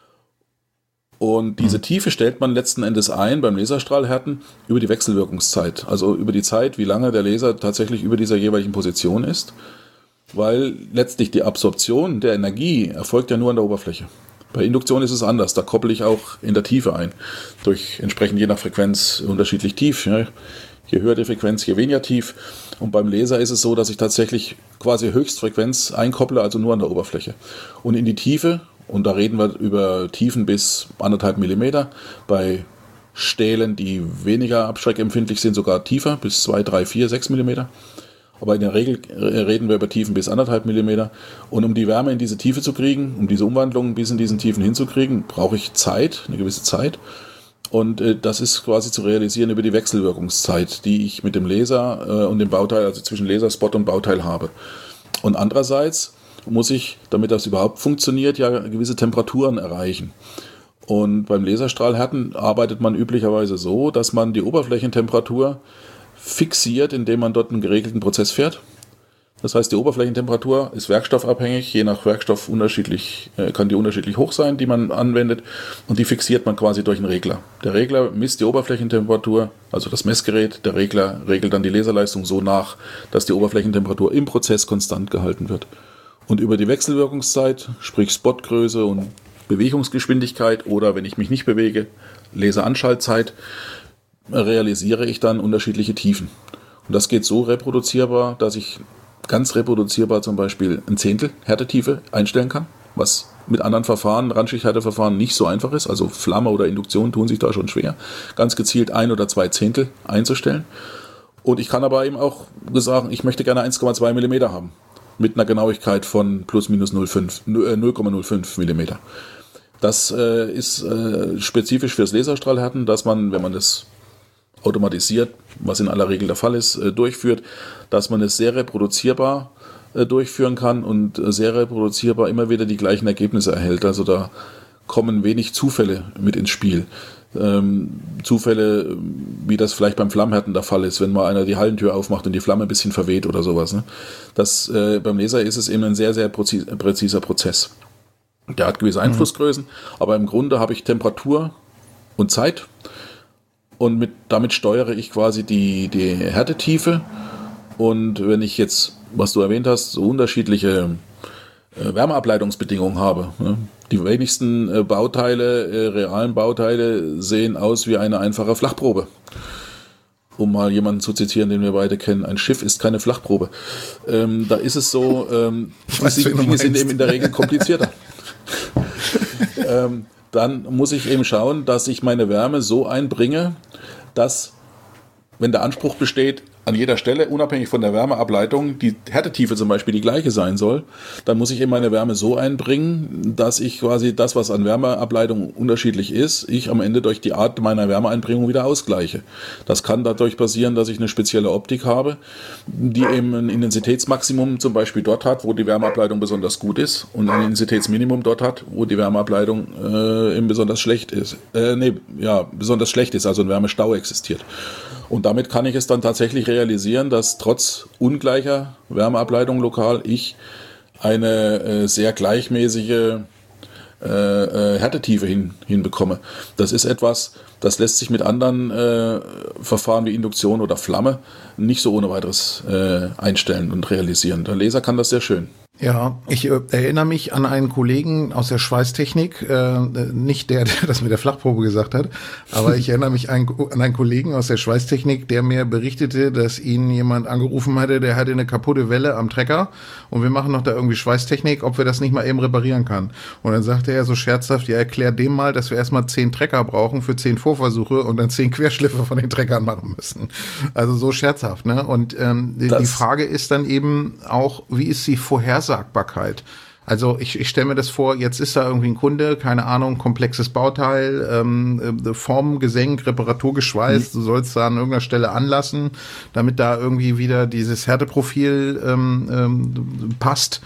S3: Und diese Tiefe stellt man letzten Endes ein beim Laserstrahlhärten über die Wechselwirkungszeit. Also über die Zeit, wie lange der Laser tatsächlich über dieser jeweiligen Position ist. Weil letztlich die Absorption der Energie erfolgt ja nur an der Oberfläche. Bei Induktion ist es anders, da koppel ich auch in der Tiefe ein. Durch entsprechend je nach Frequenz unterschiedlich tief. Ja. Je höher die Frequenz, je weniger tief. Und beim Laser ist es so, dass ich tatsächlich quasi Höchstfrequenz einkopple, also nur an der Oberfläche. Und in die Tiefe, und da reden wir über Tiefen bis 1,5 Millimeter, bei Stählen, die weniger abschreckempfindlich sind, sogar tiefer, bis 2, 3, 4, 6 Millimeter. Aber in der Regel reden wir über Tiefen bis 1,5 Millimeter. Und um die Wärme in diese Tiefe zu kriegen, um diese Umwandlung bis in diesen Tiefen hinzukriegen, brauche ich Zeit, eine gewisse Zeit. Und das ist quasi zu realisieren über die Wechselwirkungszeit, die ich mit dem Laser und dem Bauteil, also zwischen Laserspot und Bauteil habe. Und andererseits muss ich, damit das überhaupt funktioniert, ja gewisse Temperaturen erreichen. Und beim Laserstrahlhärten arbeitet man üblicherweise so, dass man die Oberflächentemperatur fixiert, indem man dort einen geregelten Prozess fährt. Das heißt, die Oberflächentemperatur ist werkstoffabhängig, je nach Werkstoff kann die unterschiedlich hoch sein, die man anwendet, und die fixiert man quasi durch einen Regler. Der Regler misst die Oberflächentemperatur, also das Messgerät, der Regler regelt dann die Laserleistung so nach, dass die Oberflächentemperatur im Prozess konstant gehalten wird. Und über die Wechselwirkungszeit, sprich Spotgröße und Bewegungsgeschwindigkeit oder wenn ich mich nicht bewege, Laseranschaltzeit, realisiere ich dann unterschiedliche Tiefen. Und das geht so reproduzierbar, dass ich ganz reproduzierbar zum Beispiel ein Zehntel Härtetiefe einstellen kann, was mit anderen Verfahren, Randschichthärteverfahren nicht so einfach ist. Also Flamme oder Induktion tun sich da schon schwer, ganz gezielt 1 oder 2 Zehntel einzustellen. Und ich kann aber eben auch sagen, ich möchte gerne 1,2 mm haben. Mit einer Genauigkeit von plus minus 0,05 mm. Das ist spezifisch fürs Laserstrahlhärten, dass man, wenn man das automatisiert, was in aller Regel der Fall ist, durchführt, dass man es sehr reproduzierbar durchführen kann und sehr reproduzierbar immer wieder die gleichen Ergebnisse erhält. Also da kommen wenig Zufälle mit ins Spiel. Zufälle, wie das vielleicht beim Flammhärten der Fall ist, wenn mal einer die Hallentür aufmacht und die Flamme ein bisschen verweht oder sowas. Ne? Beim Laser ist es eben ein sehr, sehr präziser Prozess. Der hat gewisse Einflussgrößen, aber im Grunde habe ich Temperatur und Zeit und damit steuere ich quasi die Härtetiefe. Und wenn ich jetzt, was du erwähnt hast, so unterschiedliche Wärmeableitungsbedingungen habe, ne? Die wenigsten realen Bauteile sehen aus wie eine einfache Flachprobe. Um mal jemanden zu zitieren, den wir beide kennen, ein Schiff ist keine Flachprobe. Da ist es so, die Dinge sind eben in der Regel komplizierter. Dann muss ich eben schauen, dass ich meine Wärme so einbringe, dass, wenn der Anspruch besteht, an jeder Stelle, unabhängig von der Wärmeableitung, die Härtetiefe zum Beispiel die gleiche sein soll, dann muss ich eben meine Wärme so einbringen, dass ich quasi das, was an Wärmeableitung unterschiedlich ist, ich am Ende durch die Art meiner Wärmeeinbringung wieder ausgleiche. Das kann dadurch passieren, dass ich eine spezielle Optik habe, die eben ein Intensitätsmaximum zum Beispiel dort hat, wo die Wärmeableitung besonders gut ist und ein Intensitätsminimum dort hat, wo die Wärmeableitung eben besonders schlecht ist. Besonders schlecht ist, also ein Wärmestau existiert. Und damit kann ich es dann tatsächlich realisieren, dass trotz ungleicher Wärmeableitung lokal ich eine sehr gleichmäßige Härtetiefe hinbekomme. Das ist etwas, das lässt sich mit anderen Verfahren wie Induktion oder Flamme nicht so ohne weiteres einstellen und realisieren. Der Laser kann das sehr schön.
S1: Ja, ich erinnere mich an einen Kollegen aus der Schweißtechnik, nicht der das mit der Flachprobe gesagt hat, aber ich erinnere mich an einen Kollegen aus der Schweißtechnik, der mir berichtete, dass ihn jemand angerufen hatte, der hatte eine kaputte Welle am Trecker und wir machen noch da irgendwie Schweißtechnik, ob wir das nicht mal eben reparieren kann. Und dann sagte er so scherzhaft, ja, erklär dem mal, dass wir erstmal 10 Trecker brauchen für 10 Vorversuche und dann 10 Querschliffe von den Treckern machen müssen. Also so scherzhaft, ne? Und die Frage ist dann eben auch, wie ist die Vorhersagbarkeit? Also ich stelle mir das vor, jetzt ist da irgendwie ein Kunde, keine Ahnung, komplexes Bauteil, Form, Gesenk, Reparatur geschweißt, du sollst da an irgendeiner Stelle anlassen, damit da irgendwie wieder dieses Härteprofil passt.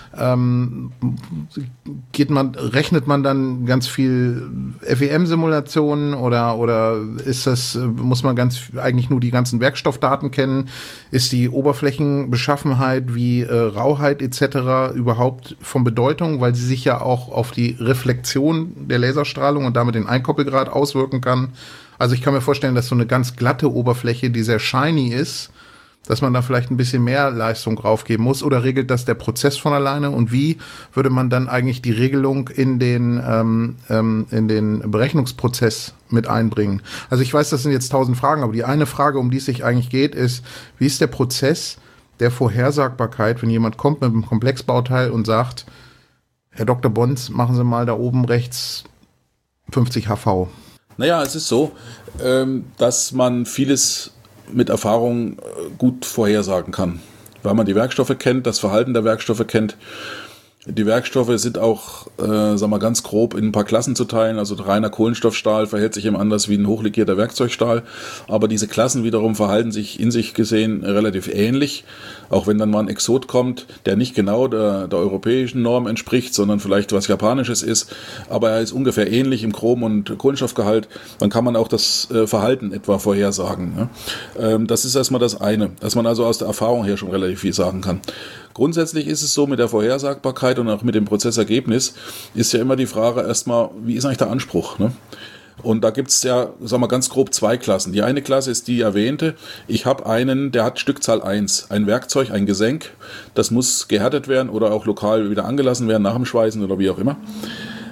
S1: Rechnet man dann ganz viel FEM-Simulationen oder muss man eigentlich nur die ganzen Werkstoffdaten kennen? Ist die Oberflächenbeschaffenheit wie Rauheit etc. überhaupt von Bedeutung, weil sie sich ja auch auf die Reflexion der Laserstrahlung und damit den Einkoppelgrad auswirken kann? Also ich kann mir vorstellen, dass so eine ganz glatte Oberfläche, die sehr shiny ist, dass man da vielleicht ein bisschen mehr Leistung draufgeben muss, oder regelt das der Prozess von alleine? Und wie würde man dann eigentlich die Regelung in den Berechnungsprozess mit einbringen? Also ich weiß, das sind jetzt 1000 Fragen, aber die eine Frage, um die es sich eigentlich geht, ist, wie ist der Prozess der Vorhersagbarkeit, wenn jemand kommt mit einem Komplexbauteil und sagt, Herr Dr. Bons, machen Sie mal da oben rechts 50 HV.
S3: Naja, es ist so, dass man vieles mit Erfahrung gut vorhersagen kann, weil man die Werkstoffe kennt, das Verhalten der Werkstoffe kennt. Die Werkstoffe sind auch, ganz grob in ein paar Klassen zu teilen. Also reiner Kohlenstoffstahl verhält sich eben anders wie ein hochlegierter Werkzeugstahl. Aber diese Klassen wiederum verhalten sich in sich gesehen relativ ähnlich. Auch wenn dann mal ein Exot kommt, der nicht genau der europäischen Norm entspricht, sondern vielleicht was Japanisches ist. Aber er ist ungefähr ähnlich im Chrom- und Kohlenstoffgehalt. Dann kann man auch das Verhalten etwa vorhersagen. Ne? Das ist erstmal das eine, dass man also aus der Erfahrung her schon relativ viel sagen kann. Grundsätzlich ist es so, mit der Vorhersagbarkeit und auch mit dem Prozessergebnis ist ja immer die Frage erstmal, wie ist eigentlich der Anspruch? Ne? Und da gibt es ja, ganz grob 2 Klassen. Die eine Klasse ist die erwähnte. Ich habe einen, der hat Stückzahl 1. Ein Werkzeug, ein Gesenk. Das muss gehärtet werden oder auch lokal wieder angelassen werden nach dem Schweißen oder wie auch immer.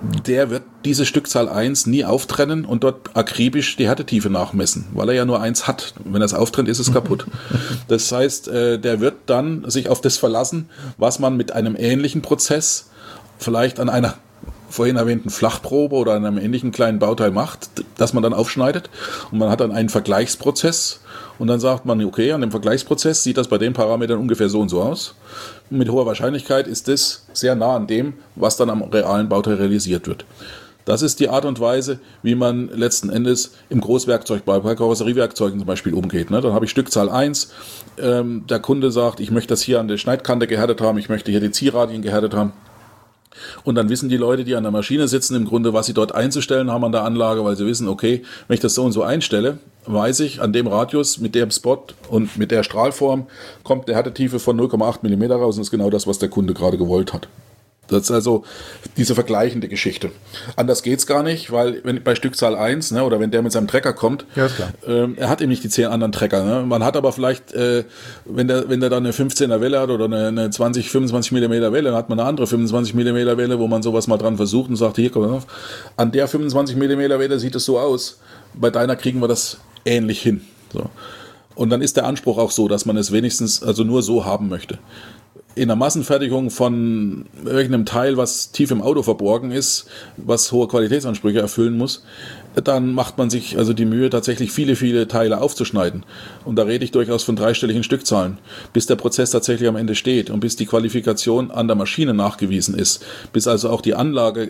S3: der wird diese Stückzahl 1 nie auftrennen und dort akribisch die Härtetiefe nachmessen, weil er ja nur 1 hat. Wenn er es auftrennt, ist es kaputt. Das heißt, der wird dann sich auf das verlassen, was man mit einem ähnlichen Prozess vielleicht an einer vorhin erwähnten Flachprobe oder an einem ähnlichen kleinen Bauteil macht, das man dann aufschneidet, und man hat dann einen Vergleichsprozess und dann sagt man, okay, an dem Vergleichsprozess sieht das bei den Parametern ungefähr so und so aus. Und mit hoher Wahrscheinlichkeit ist das sehr nah an dem, was dann am realen Bauteil realisiert wird. Das ist die Art und Weise, wie man letzten Endes im Großwerkzeugbau, bei Karosseriewerkzeugen zum Beispiel umgeht. Dann habe ich Stückzahl 1, der Kunde sagt, ich möchte das hier an der Schneidkante gehärtet haben, ich möchte hier die Ziehradien gehärtet haben. Und dann wissen die Leute, die an der Maschine sitzen, im Grunde, was sie dort einzustellen haben an der Anlage, weil sie wissen, okay, wenn ich das so und so einstelle, weiß ich, an dem Radius, mit dem Spot und mit der Strahlform kommt der Härtetiefe von 0,8 mm raus und das ist genau das, was der Kunde gerade gewollt hat. Das ist also diese vergleichende Geschichte. Anders geht's gar nicht, weil wenn bei Stückzahl 1, ne, oder wenn der mit seinem Trecker kommt,
S1: ja, ist klar.
S3: Er hat eben nicht die 10 anderen Trecker. Ne? Man hat aber vielleicht, wenn der dann eine 15er Welle hat oder eine 20, 25 mm Welle, dann hat man eine andere 25 mm Welle, wo man sowas mal dran versucht und sagt, hier, komm auf, an der 25 mm Welle sieht es so aus, bei deiner kriegen wir das ähnlich hin. So. Und dann ist der Anspruch auch so, dass man es wenigstens also nur so haben möchte. In der Massenfertigung von irgendeinem Teil, was tief im Auto verborgen ist, was hohe Qualitätsansprüche erfüllen muss, dann macht man sich also die Mühe, tatsächlich viele, viele Teile aufzuschneiden. Und da rede ich durchaus von dreistelligen Stückzahlen, bis der Prozess tatsächlich am Ende steht und bis die Qualifikation an der Maschine nachgewiesen ist, bis also auch die Anlage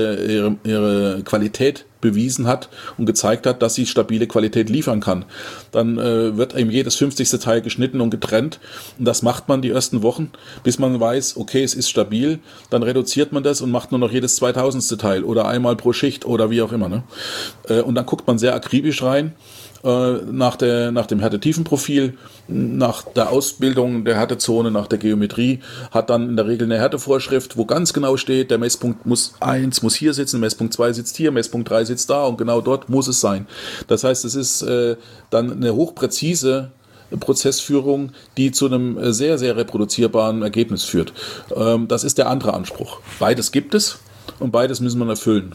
S3: ihre Qualität bewiesen hat und gezeigt hat, dass sie stabile Qualität liefern kann. Dann wird eben jedes 50. Teil geschnitten und getrennt und das macht man die ersten Wochen, bis man weiß, okay, es ist stabil, dann reduziert man das und macht nur noch jedes 2000. Teil oder einmal pro Schicht oder wie auch immer. Ne? Und dann guckt man sehr akribisch rein nach dem Härtetiefenprofil, nach der Ausbildung der Härtezone, nach der Geometrie, hat dann in der Regel eine Härtevorschrift, wo ganz genau steht, der Messpunkt 1 muss hier sitzen, Messpunkt 2 sitzt hier, Messpunkt 3 sitzt da und genau dort muss es sein. Das heißt, es ist dann eine hochpräzise Prozessführung, die zu einem sehr, sehr reproduzierbaren Ergebnis führt. Das ist der andere Anspruch. Beides gibt es und beides müssen wir erfüllen.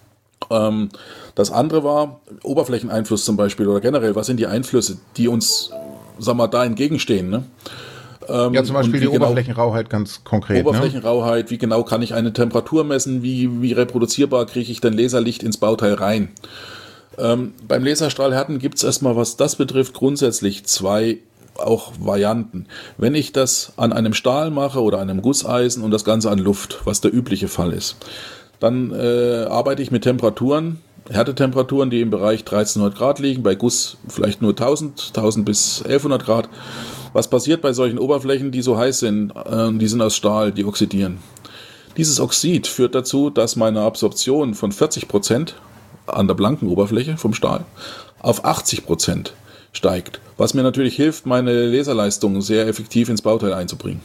S3: Das andere war Oberflächeneinfluss zum Beispiel oder generell, was sind die Einflüsse, die uns, sagen wir, da entgegenstehen, ne?
S1: Ja, zum Beispiel die Oberflächenrauheit ganz konkret.
S3: Oberflächenrauheit, wie genau kann ich eine Temperatur messen, wie reproduzierbar kriege ich denn Laserlicht ins Bauteil rein? Beim Laserstrahlhärten gibt es erstmal, was das betrifft, grundsätzlich 2 auch Varianten. Wenn ich das an einem Stahl mache oder einem Gusseisen und das Ganze an Luft, was der übliche Fall ist, dann arbeite ich mit Temperaturen, Härtetemperaturen, die im Bereich 1300 Grad liegen, bei Guss vielleicht nur 1000 bis 1100 Grad. Was passiert bei solchen Oberflächen, die so heiß sind, die sind aus Stahl, die oxidieren? Dieses Oxid führt dazu, dass meine Absorption von 40% an der blanken Oberfläche vom Stahl auf 80% steigt, was mir natürlich hilft, meine Laserleistung sehr effektiv ins Bauteil einzubringen.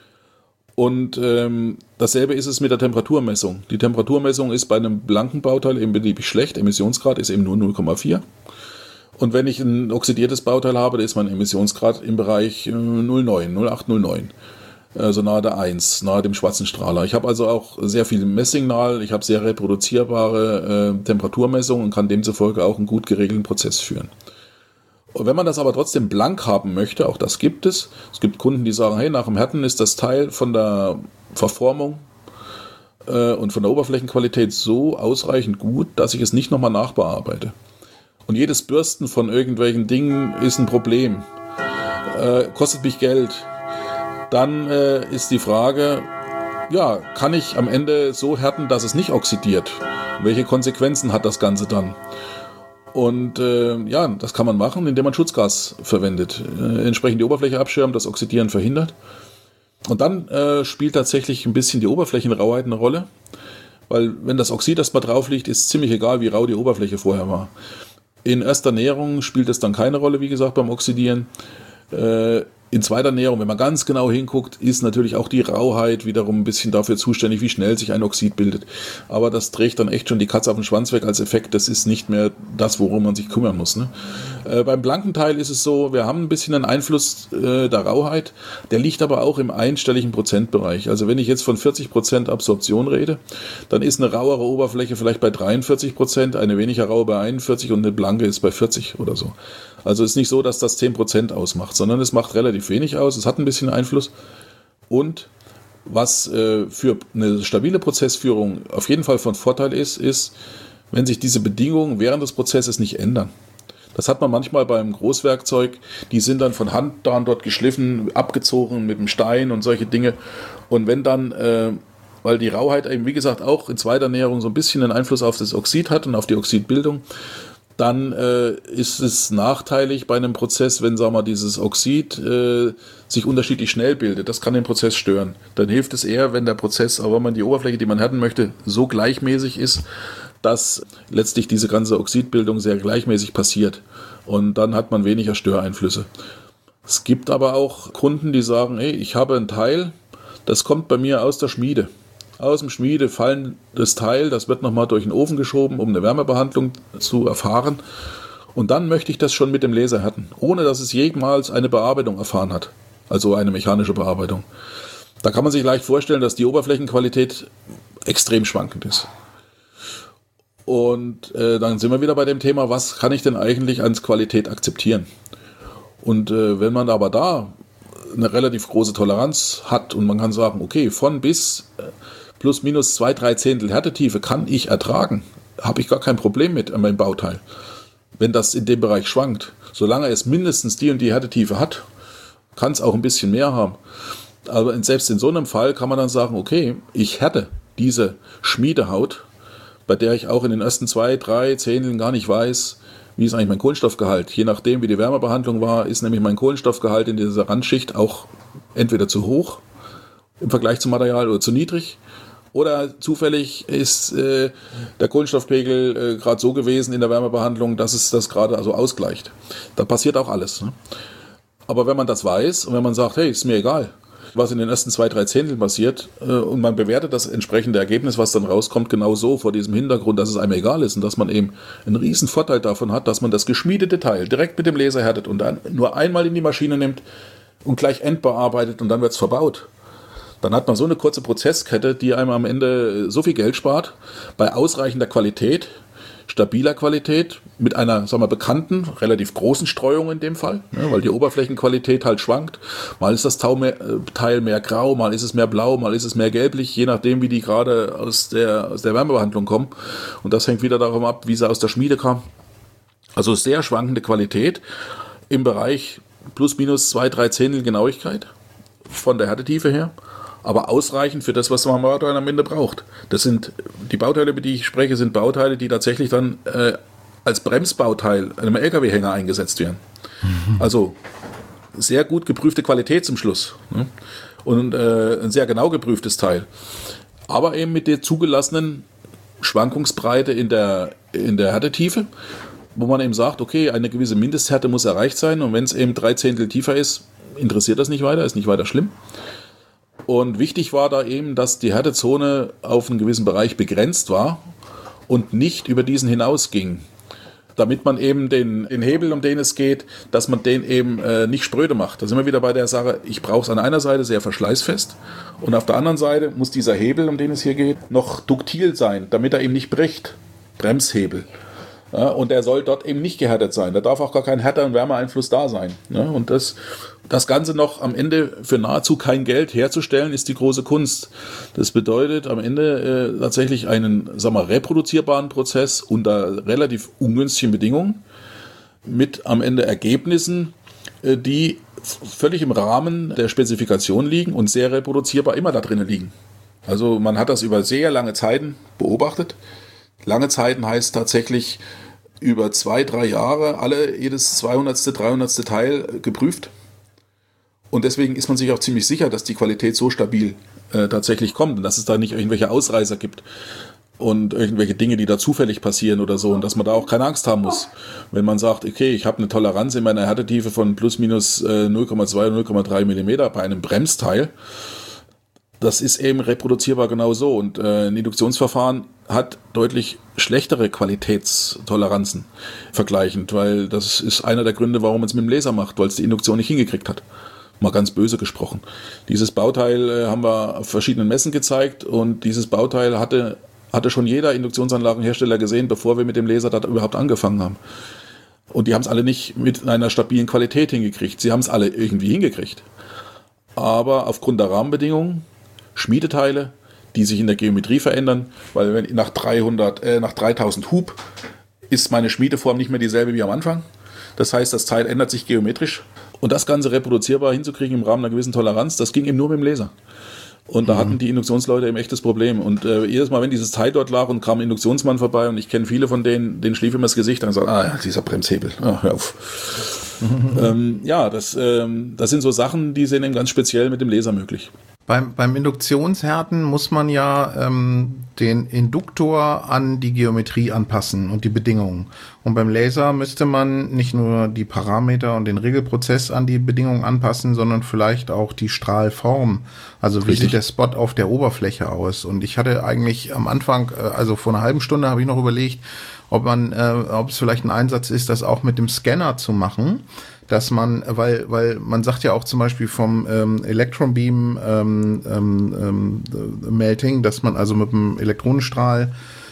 S3: Und dasselbe ist es mit der Temperaturmessung. Die Temperaturmessung ist bei einem blanken Bauteil eben beliebig schlecht. Emissionsgrad ist eben nur 0,4. Und wenn ich ein oxidiertes Bauteil habe, dann ist mein Emissionsgrad im Bereich 0,809. Also nahe der 1, nahe dem schwarzen Strahler. Ich habe also auch sehr viel Messsignal, ich habe sehr reproduzierbare Temperaturmessungen und kann demzufolge auch einen gut geregelten Prozess führen. Und wenn man das aber trotzdem blank haben möchte, auch das gibt es. Es gibt Kunden, die sagen, hey, nach dem Härten ist das Teil von der Verformung und von der Oberflächenqualität so ausreichend gut, dass ich es nicht nochmal nachbearbeite. Und jedes Bürsten von irgendwelchen Dingen ist ein Problem. Kostet mich Geld. Dann ist die Frage, ja, kann ich am Ende so härten, dass es nicht oxidiert? Welche Konsequenzen hat das Ganze dann? Und ja, das kann man machen, indem man Schutzgas verwendet. Entsprechend die Oberfläche abschirmt, das Oxidieren verhindert. Und dann spielt tatsächlich ein bisschen die Oberflächenrauheit eine Rolle. Weil wenn das Oxid erstmal drauf liegt, ist ziemlich egal, wie rau die Oberfläche vorher war. In erster Näherung spielt es dann keine Rolle, wie gesagt, beim Oxidieren. in zweiter Näherung, wenn man ganz genau hinguckt, ist natürlich auch die Rauheit wiederum ein bisschen dafür zuständig, wie schnell sich ein Oxid bildet. Aber das trägt dann echt schon die Katze auf den Schwanz weg als Effekt. Das ist nicht mehr das, worum man sich kümmern muss. Ne? Beim blanken Teil ist es so, wir haben ein bisschen einen Einfluss der Rauheit. Der liegt aber auch im einstelligen Prozentbereich. Also wenn ich jetzt von 40% Absorption rede, dann ist eine rauere Oberfläche vielleicht bei 43%, eine weniger raue bei 41% und eine blanke ist bei 40 oder so. Also es ist nicht so, dass das 10% ausmacht, sondern es macht relativ wenig aus. Es hat ein bisschen Einfluss. Und was für eine stabile Prozessführung auf jeden Fall von Vorteil ist, wenn sich diese Bedingungen während des Prozesses nicht ändern. Das hat man manchmal beim Großwerkzeug. Die sind dann von Hand da und dort geschliffen, abgezogen mit dem Stein und solche Dinge. Und wenn dann, weil die Rauheit eben, wie gesagt, auch in zweiter Näherung so ein bisschen einen Einfluss auf das Oxid hat und auf die Oxidbildung, dann ist es nachteilig bei einem Prozess, wenn, sagen wir, dieses Oxid sich unterschiedlich schnell bildet. Das kann den Prozess stören. Dann hilft es eher, wenn der Prozess, aber wenn man die Oberfläche, die man härten möchte, so gleichmäßig ist, dass letztlich diese ganze Oxidbildung sehr gleichmäßig passiert. Und dann hat man weniger Störeinflüsse. Es gibt aber auch Kunden, die sagen, hey, ich habe ein Teil, das kommt bei mir aus der Schmiede. Aus dem Schmiede fallendes Teil, das wird nochmal durch den Ofen geschoben, um eine Wärmebehandlung zu erfahren. Und dann möchte ich das schon mit dem Laser härten, ohne dass es jemals eine Bearbeitung erfahren hat. Also eine mechanische Bearbeitung. Da kann man sich leicht vorstellen, dass die Oberflächenqualität extrem schwankend ist. Und dann sind wir wieder bei dem Thema, was kann ich denn eigentlich als Qualität akzeptieren? Und wenn man aber da eine relativ große Toleranz hat und man kann sagen, okay, von bis plus minus 2-3 Zehntel Härtetiefe kann ich ertragen, habe ich gar kein Problem mit an meinem Bauteil. Wenn das in dem Bereich schwankt, solange es mindestens die und die Härtetiefe hat, kann es auch ein bisschen mehr haben. Aber selbst in so einem Fall kann man dann sagen, okay, ich härte diese Schmiedehaut, bei der ich auch in den ersten 2-3 Zehnteln gar nicht weiß, wie ist eigentlich mein Kohlenstoffgehalt. Je nachdem, wie die Wärmebehandlung war, ist nämlich mein Kohlenstoffgehalt in dieser Randschicht auch entweder zu hoch im Vergleich zum Material oder zu niedrig. Oder zufällig ist der Kohlenstoffpegel gerade so gewesen in der Wärmebehandlung, dass es das gerade also ausgleicht. Da passiert auch alles. Ne? Aber wenn man das weiß und wenn man sagt, hey, ist mir egal, was in den ersten 2-3 Zehnteln passiert und man bewertet das entsprechende Ergebnis, was dann rauskommt, genau so vor diesem Hintergrund, dass es einem egal ist und dass man eben einen riesen Vorteil davon hat, dass man das geschmiedete Teil direkt mit dem Laser härtet und dann nur einmal in die Maschine nimmt und gleich endbearbeitet und dann wird es verbaut. Dann hat man so eine kurze Prozesskette, die einem am Ende so viel Geld spart, bei ausreichender Qualität, stabiler Qualität, mit einer, sagen wir, bekannten, relativ großen Streuung in dem Fall, ne, weil die Oberflächenqualität halt schwankt. Mal ist das Teil mehr grau, mal ist es mehr blau, mal ist es mehr gelblich, je nachdem, wie die gerade aus der Wärmebehandlung kommen. Und das hängt wieder davon ab, wie sie aus der Schmiede kam. Also sehr schwankende Qualität im Bereich plus minus 2-3 Zehntel Genauigkeit von der Härtetiefe her. Aber ausreichend für das, was man am Ende braucht. Das sind die Bauteile, über die ich spreche, sind Bauteile, die tatsächlich dann als Bremsbauteil einem LKW-Hänger eingesetzt werden. Mhm. Also sehr gut geprüfte Qualität zum Schluss. Ne? Und ein sehr genau geprüftes Teil. Aber eben mit der zugelassenen Schwankungsbreite in der Härtetiefe, wo man eben sagt, okay, eine gewisse Mindesthärte muss erreicht sein und wenn es eben 3 Zehntel tiefer ist, interessiert das nicht weiter, ist nicht weiter schlimm. Und wichtig war da eben, dass die Härtezone auf einen gewissen Bereich begrenzt war und nicht über diesen hinausging. Damit man eben den Hebel, um den es geht, dass man den eben nicht spröde macht. Da sind wir wieder bei der Sache, ich brauche es an einer Seite sehr verschleißfest und auf der anderen Seite muss dieser Hebel, um den es hier geht, noch duktil sein, damit er eben nicht bricht. Bremshebel. Ja, und der soll dort eben nicht gehärtet sein. Da darf auch gar kein Härter- und Wärmeeinfluss da sein. Ja, und das Ganze noch am Ende für nahezu kein Geld herzustellen, ist die große Kunst. Das bedeutet am Ende tatsächlich einen, sagen wir, reproduzierbaren Prozess unter relativ ungünstigen Bedingungen mit am Ende Ergebnissen, die völlig im Rahmen der Spezifikation liegen und sehr reproduzierbar immer da drinnen liegen. Also man hat das über sehr lange Zeiten beobachtet. Lange Zeiten heißt tatsächlich über 2-3 Jahre jedes 200., 300. Teil geprüft. Und deswegen ist man sich auch ziemlich sicher, dass die Qualität so stabil tatsächlich kommt und dass es da nicht irgendwelche Ausreißer gibt. und irgendwelche Dinge, die da zufällig passieren oder so, und dass man da auch keine Angst haben muss. Wenn man sagt, okay, ich habe eine Toleranz in meiner Härtetiefe von plus minus 0,2 oder 0,3 Millimeter bei einem Bremsteil, das ist eben reproduzierbar genau so. Und ein Induktionsverfahren hat deutlich schlechtere Qualitätstoleranzen vergleichend, weil das ist einer der Gründe, warum man es mit dem Laser macht, weil es die Induktion nicht hingekriegt hat. Mal ganz böse gesprochen. Dieses Bauteil haben wir auf verschiedenen Messen gezeigt, und dieses Bauteil hatte schon jeder Induktionsanlagenhersteller gesehen, bevor wir mit dem Laser da überhaupt angefangen haben. Und die haben es alle nicht mit einer stabilen Qualität hingekriegt. Sie haben es alle irgendwie hingekriegt. Aber aufgrund der Rahmenbedingungen, Schmiedeteile, die sich in der Geometrie verändern, weil wenn nach 3000 Hub ist meine Schmiedeform nicht mehr dieselbe wie am Anfang. Das heißt, das Teil ändert sich geometrisch. Und das Ganze reproduzierbar hinzukriegen im Rahmen einer gewissen Toleranz, das ging eben nur mit dem Laser. Und da hatten die Induktionsleute eben echtes Problem. Und jedes Mal, wenn dieses Teil dort lag und kam ein Induktionsmann vorbei, und ich kenne viele von denen schlief immer das Gesicht, dann gesagt, ja, dieser Bremshebel, hör auf. Das sind so Sachen, die sind eben ganz speziell mit dem Laser möglich.
S1: Beim Induktionshärten muss man ja den Induktor an die Geometrie anpassen und die Bedingungen. Und beim Laser müsste man nicht nur die Parameter und den Regelprozess an die Bedingungen anpassen, sondern vielleicht auch die Strahlform. Also wie
S3: Richtig.
S1: sieht der Spot auf der Oberfläche aus? Und ich hatte eigentlich am Anfang, also vor einer halben Stunde habe ich noch überlegt, ob es vielleicht ein Einsatz ist, das auch mit dem Scanner zu machen. Dass man, weil man sagt ja auch zum Beispiel vom Electron Beam Melting, dass man also mit dem Elektronenstrahl,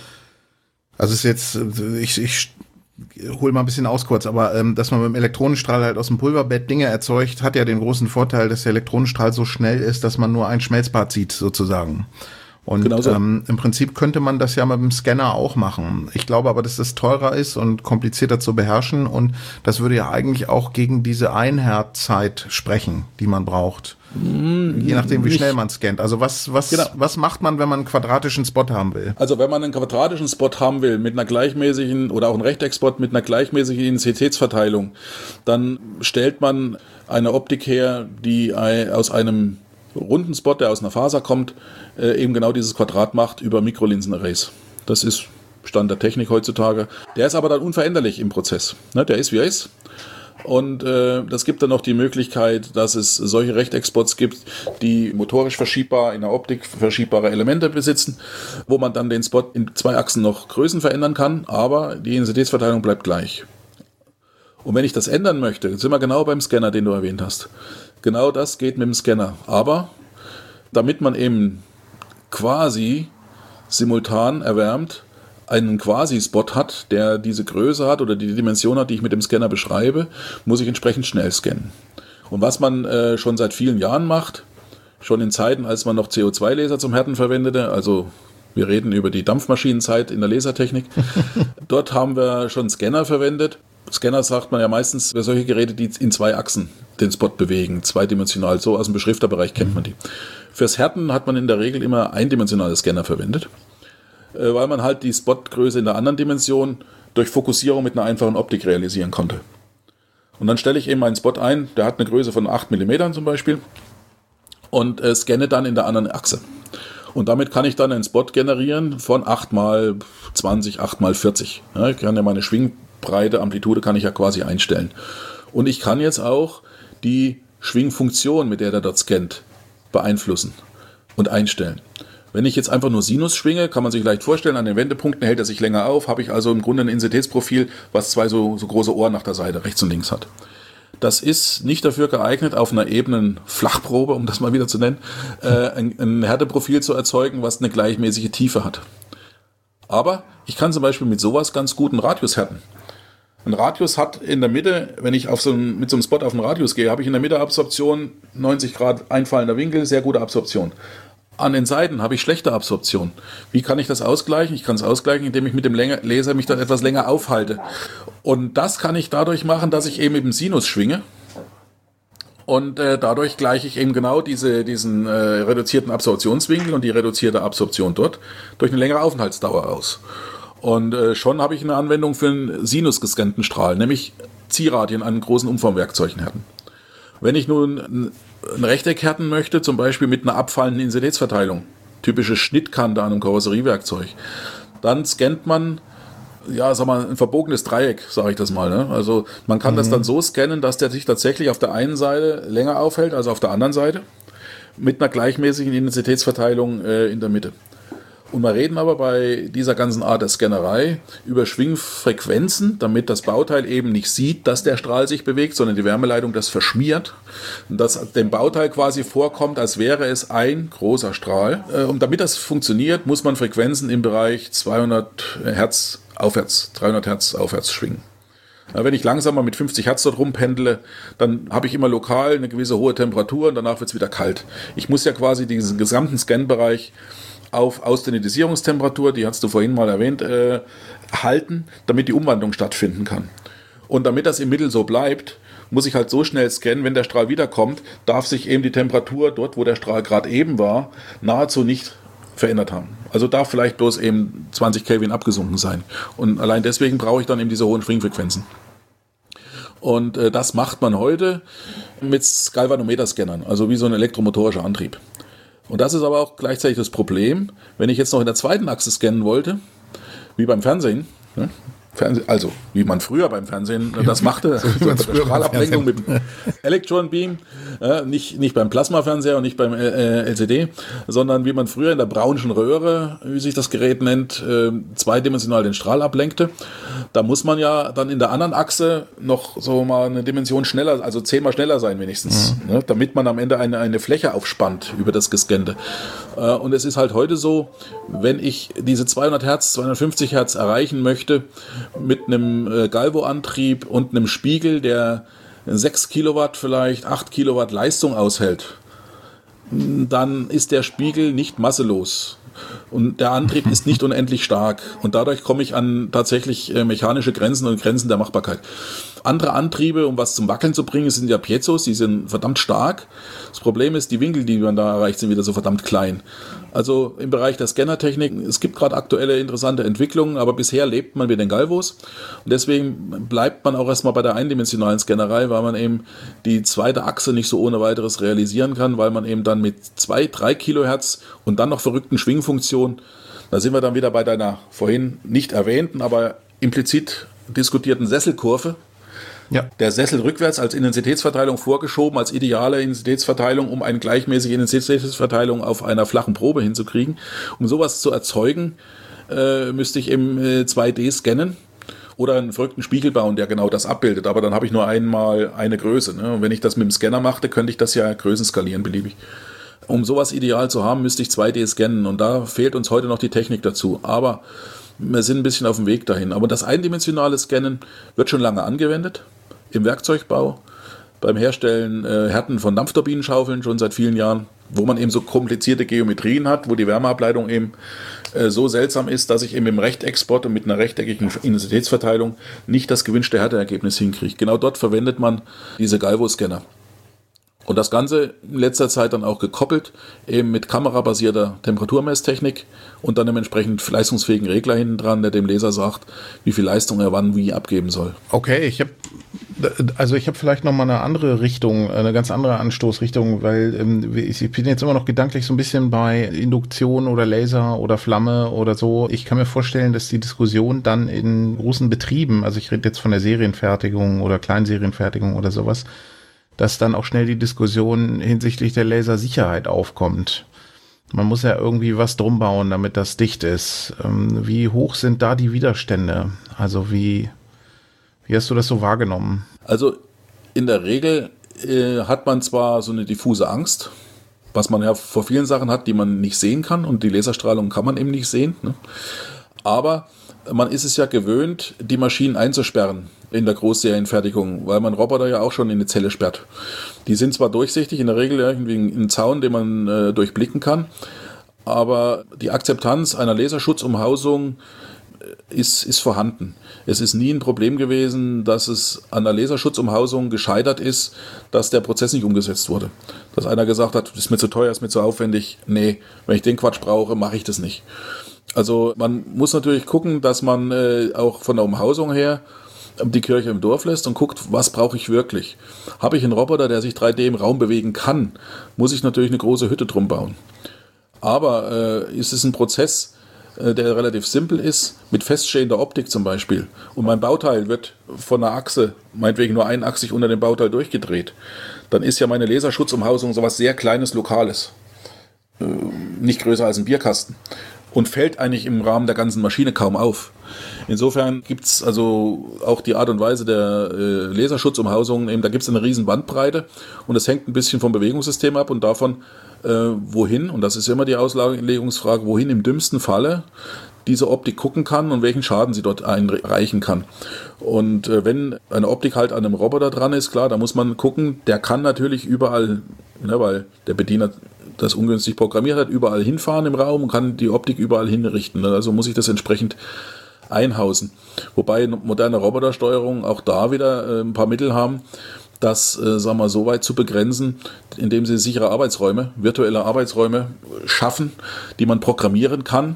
S1: also ist jetzt, ich hol mal ein bisschen aus kurz, aber dass man mit dem Elektronenstrahl halt aus dem Pulverbett Dinge erzeugt, hat ja den großen Vorteil, dass der Elektronenstrahl so schnell ist, dass man nur ein Schmelzbad sieht sozusagen. Und
S3: Genau so.
S1: im Prinzip könnte man das ja mit dem Scanner auch machen. Ich glaube aber, dass das teurer ist und komplizierter zu beherrschen, und das würde ja eigentlich auch gegen diese Einhärtzeit sprechen, die man braucht. Je nachdem, wie schnell man scannt. Also was macht man, wenn man einen quadratischen Spot haben will?
S3: Also wenn man einen quadratischen Spot haben will, mit einer gleichmäßigen, oder auch einen Rechteckspot mit einer gleichmäßigen Intensitätsverteilung, dann stellt man eine Optik her, die aus einem runden Spot, der aus einer Faser kommt, eben genau dieses Quadrat macht über Mikrolinsenarrays. Das ist Stand der Technik heutzutage. Der ist aber dann unveränderlich im Prozess. Ne, der ist, wie er ist. Und das gibt dann noch die Möglichkeit, dass es solche Rechteckspots gibt, die motorisch verschiebbar, in der Optik verschiebbare Elemente besitzen, wo man dann den Spot in 2 Achsen noch Größen verändern kann, aber die Intensitätsverteilung bleibt gleich. Und wenn ich das ändern möchte, sind wir genau beim Scanner, den du erwähnt hast. Genau das geht mit dem Scanner. Aber damit man eben quasi simultan erwärmt einen Quasi-Spot hat, der diese Größe hat oder die Dimension hat, die ich mit dem Scanner beschreibe, muss ich entsprechend schnell scannen. Und was man schon seit vielen Jahren macht, schon in Zeiten, als man noch CO2-Laser zum Härten verwendete, also wir reden über die Dampfmaschinenzeit in der Lasertechnik, dort haben wir schon Scanner verwendet. Scanner sagt man ja meistens für solche Geräte, die in 2 Achsen den Spot bewegen, zweidimensional, so aus dem Beschrifterbereich kennt man die. Fürs Härten hat man in der Regel immer eindimensionale Scanner verwendet, weil man halt die Spotgröße in der anderen Dimension durch Fokussierung mit einer einfachen Optik realisieren konnte. Und dann stelle ich eben einen Spot ein, der hat eine Größe von 8 mm zum Beispiel, und scanne dann in der anderen Achse. Und damit kann ich dann einen Spot generieren von 8x20, 8x40. Ja, ich kann ja meine Schwingbreite, Amplitude kann ich ja quasi einstellen. Und ich kann jetzt auch die Schwingfunktion, mit der der dort scannt, beeinflussen und einstellen. Wenn ich jetzt einfach nur Sinus schwinge, kann man sich leicht vorstellen, an den Wendepunkten hält er sich länger auf, habe ich also im Grunde ein Intensitätsprofil, was 2 so große Ohren nach der Seite, rechts und links hat. Das ist nicht dafür geeignet, auf einer ebenen Flachprobe, um das mal wieder zu nennen, ein Härteprofil zu erzeugen, was eine gleichmäßige Tiefe hat. Aber ich kann zum Beispiel mit sowas ganz gut einen Radius härten. Ein Radius hat in der Mitte, wenn ich mit so einem Spot auf den Radius gehe, habe ich in der Mitte Absorption, 90 Grad einfallender Winkel, sehr gute Absorption. An den Seiten habe ich schlechte Absorption. Wie kann ich das ausgleichen? Ich kann es ausgleichen, indem ich mit dem Laser mich dann etwas länger aufhalte. Und das kann ich dadurch machen, dass ich eben mit dem Sinus schwinge. Und dadurch gleiche ich eben genau diesen reduzierten Absorptionswinkel und die reduzierte Absorption dort durch eine längere Aufenthaltsdauer aus. Und schon habe ich eine Anwendung für einen sinusgescannten Strahl, nämlich Ziehradien an großen Umformwerkzeugen härten. Wenn ich nun ein Rechteck härten möchte, zum Beispiel mit einer abfallenden Intensitätsverteilung, typische Schnittkante an einem Karosseriewerkzeug. Dann scannt man, ja, sag mal, ein verbogenes Dreieck, sage ich das mal. Ne? Also man kann das dann so scannen, dass der sich tatsächlich auf der einen Seite länger aufhält, als auf der anderen Seite, mit einer gleichmäßigen Intensitätsverteilung in der Mitte. Und wir reden aber bei dieser ganzen Art der Scannerei über Schwingfrequenzen, damit das Bauteil eben nicht sieht, dass der Strahl sich bewegt, sondern die Wärmeleitung das verschmiert und dass dem Bauteil quasi vorkommt, als wäre es ein großer Strahl. Und damit das funktioniert, muss man Frequenzen im Bereich 200 Hertz aufwärts, 300 Hertz aufwärts schwingen. Wenn ich langsamer mit 50 Hertz dort rumpendele, dann habe ich immer lokal eine gewisse hohe Temperatur und danach wird es wieder kalt. Ich muss ja quasi diesen gesamten Scanbereich auf Austenetisierungstemperatur, die hast du vorhin mal erwähnt, halten, damit die Umwandlung stattfinden kann. Und damit das im Mittel so bleibt, muss ich halt so schnell scannen, wenn der Strahl wiederkommt, darf sich eben die Temperatur dort, wo der Strahl gerade eben war, nahezu nicht verändert haben. Also darf vielleicht bloß eben 20 Kelvin abgesunken sein. Und allein deswegen brauche ich dann eben diese hohen Schwingfrequenzen. Und das macht man heute mit Galvanometer-Scannern, also wie so ein elektromotorischer Antrieb. Und das ist aber auch gleichzeitig das Problem, wenn ich jetzt noch in der zweiten Achse scannen wollte, wie beim Fernsehen, ne? Also wie man früher beim Fernsehen das machte, so Strahlablenkung mit dem Electron Beam, nicht beim Plasmafernseher und nicht beim LCD, sondern wie man früher in der Brownschen Röhre, wie sich das Gerät nennt, zweidimensional den Strahl ablenkte. Da muss man ja dann in der anderen Achse noch so mal eine Dimension schneller, also 10-mal schneller sein wenigstens, ne, damit man am Ende eine Fläche aufspannt über das Gescannte. Und es ist halt heute so, wenn ich diese 200 Hertz, 250 Hertz erreichen möchte, mit einem Galvo-Antrieb und einem Spiegel, der 6 Kilowatt, vielleicht 8 Kilowatt Leistung aushält, dann ist der Spiegel nicht masselos. Und der Antrieb ist nicht unendlich stark. Und dadurch komme ich an tatsächlich mechanische Grenzen und Grenzen der Machbarkeit. Andere Antriebe, um was zum Wackeln zu bringen, sind ja Piezos, die sind verdammt stark. Das Problem ist, die Winkel, die man da erreicht, sind wieder so verdammt klein. Also im Bereich der Scannertechnik, es gibt gerade aktuelle interessante Entwicklungen, aber bisher lebt man mit den Galvos. Und deswegen bleibt man auch erstmal bei der eindimensionalen Scannerei, weil man eben die zweite Achse nicht so ohne weiteres realisieren kann, weil man eben dann mit 2-3 Kilohertz und dann noch verrückten Schwingfunktionen, da sind wir dann wieder bei deiner vorhin nicht erwähnten, aber implizit diskutierten Sesselkurve. Ja. Der Sessel rückwärts als Intensitätsverteilung vorgeschoben, als ideale Intensitätsverteilung, um eine gleichmäßige Intensitätsverteilung auf einer flachen Probe hinzukriegen. Um sowas zu erzeugen, müsste ich eben 2D scannen oder einen verrückten Spiegel bauen, der genau das abbildet. Aber dann habe ich nur einmal eine Größe. Ne? Und wenn ich das mit dem Scanner machte, könnte ich das ja Größen skalieren, beliebig. Um sowas ideal zu haben, müsste ich 2D scannen. Und da fehlt uns heute noch die Technik dazu. Aber wir sind ein bisschen auf dem Weg dahin. Aber das eindimensionale Scannen wird schon lange angewendet. Im Werkzeugbau, beim Herstellen Härten von Dampfturbinenschaufeln schon seit vielen Jahren, wo man eben so komplizierte Geometrien hat, wo die Wärmeableitung eben so seltsam ist, dass ich eben im Rechteckspot und mit einer rechteckigen Intensitätsverteilung nicht das gewünschte Härteergebnis hinkriege. Genau dort verwendet man diese Galvo-Scanner. Und das Ganze in letzter Zeit dann auch gekoppelt, eben mit kamerabasierter Temperaturmesstechnik und dann einem entsprechend leistungsfähigen Regler hinten dran, der dem Leser sagt, wie viel Leistung er wann wie abgeben soll.
S1: Okay, ich habe vielleicht noch mal eine andere Richtung, eine ganz andere Anstoßrichtung, weil ich bin jetzt immer noch gedanklich so ein bisschen bei Induktion oder Laser oder Flamme oder so. Ich kann mir vorstellen, dass die Diskussion dann in großen Betrieben, also ich rede jetzt von der Serienfertigung oder Kleinserienfertigung oder sowas, dass dann auch schnell die Diskussion hinsichtlich der Lasersicherheit aufkommt. Man muss ja irgendwie was drum bauen, damit das dicht ist. Wie hoch sind da die Widerstände? Also wie hast du das so wahrgenommen?
S3: Also in der Regel hat man zwar so eine diffuse Angst, was man ja vor vielen Sachen hat, die man nicht sehen kann, und die Laserstrahlung kann man eben nicht sehen, ne? Aber man ist es ja gewöhnt, die Maschinen einzusperren in der Großserienfertigung, weil man Roboter ja auch schon in eine Zelle sperrt. Die sind zwar durchsichtig, in der Regel irgendwie ein Zaun, den man durchblicken kann, aber die Akzeptanz einer Laserschutzumhausung ist vorhanden. Es ist nie ein Problem gewesen, dass es an der Laserschutzumhausung gescheitert ist, dass der Prozess nicht umgesetzt wurde. Dass einer gesagt hat, das ist mir zu teuer, ist mir zu aufwendig. Nee, wenn ich den Quatsch brauche, mache ich das nicht. Also man muss natürlich gucken, dass man auch von der Umhausung her die Kirche im Dorf lässt und guckt, was brauche ich wirklich. Habe ich einen Roboter, der sich 3D im Raum bewegen kann, muss ich natürlich eine große Hütte drum bauen. Aber ist es ein Prozess, der relativ simpel ist, mit feststehender Optik zum Beispiel. Und mein Bauteil wird von einer Achse, meinetwegen nur einachsig unter dem Bauteil durchgedreht. Dann ist ja meine Laserschutzumhausung sowas sehr Kleines, Lokales. Nicht größer als ein Bierkasten. Und fällt eigentlich im Rahmen der ganzen Maschine kaum auf. Insofern gibt es also auch die Art und Weise der Laserschutzumhausung, da gibt es eine riesen Bandbreite und es hängt ein bisschen vom Bewegungssystem ab und davon, wohin, und das ist immer die Auslegungsfrage, wohin im dümmsten Falle diese Optik gucken kann und welchen Schaden sie dort erreichen kann. Und wenn eine Optik halt an einem Roboter dran ist, klar, da muss man gucken, der kann natürlich überall, weil der Bediener das ungünstig programmiert hat, überall hinfahren im Raum und kann die Optik überall hinrichten. Also muss ich das entsprechend einhausen. Wobei moderne Robotersteuerung auch da wieder ein paar Mittel haben, das so weit zu begrenzen, indem sie sichere Arbeitsräume, virtuelle Arbeitsräume schaffen, die man programmieren kann,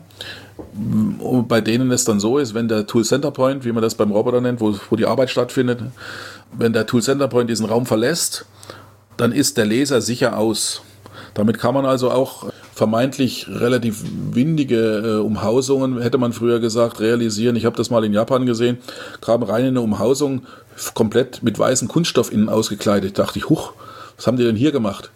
S3: bei denen es dann so ist, wenn der Tool Center Point, wie man das beim Roboter nennt, wo die Arbeit stattfindet, wenn der Tool Center Point diesen Raum verlässt, dann ist der Laser sicher aus. Damit kann man also auch vermeintlich relativ windige Umhausungen, hätte man früher gesagt, realisieren. Ich habe das mal in Japan gesehen, kam rein in eine Umhausung, komplett mit weißem Kunststoff innen ausgekleidet. Da dachte ich, huch, was haben die denn hier gemacht?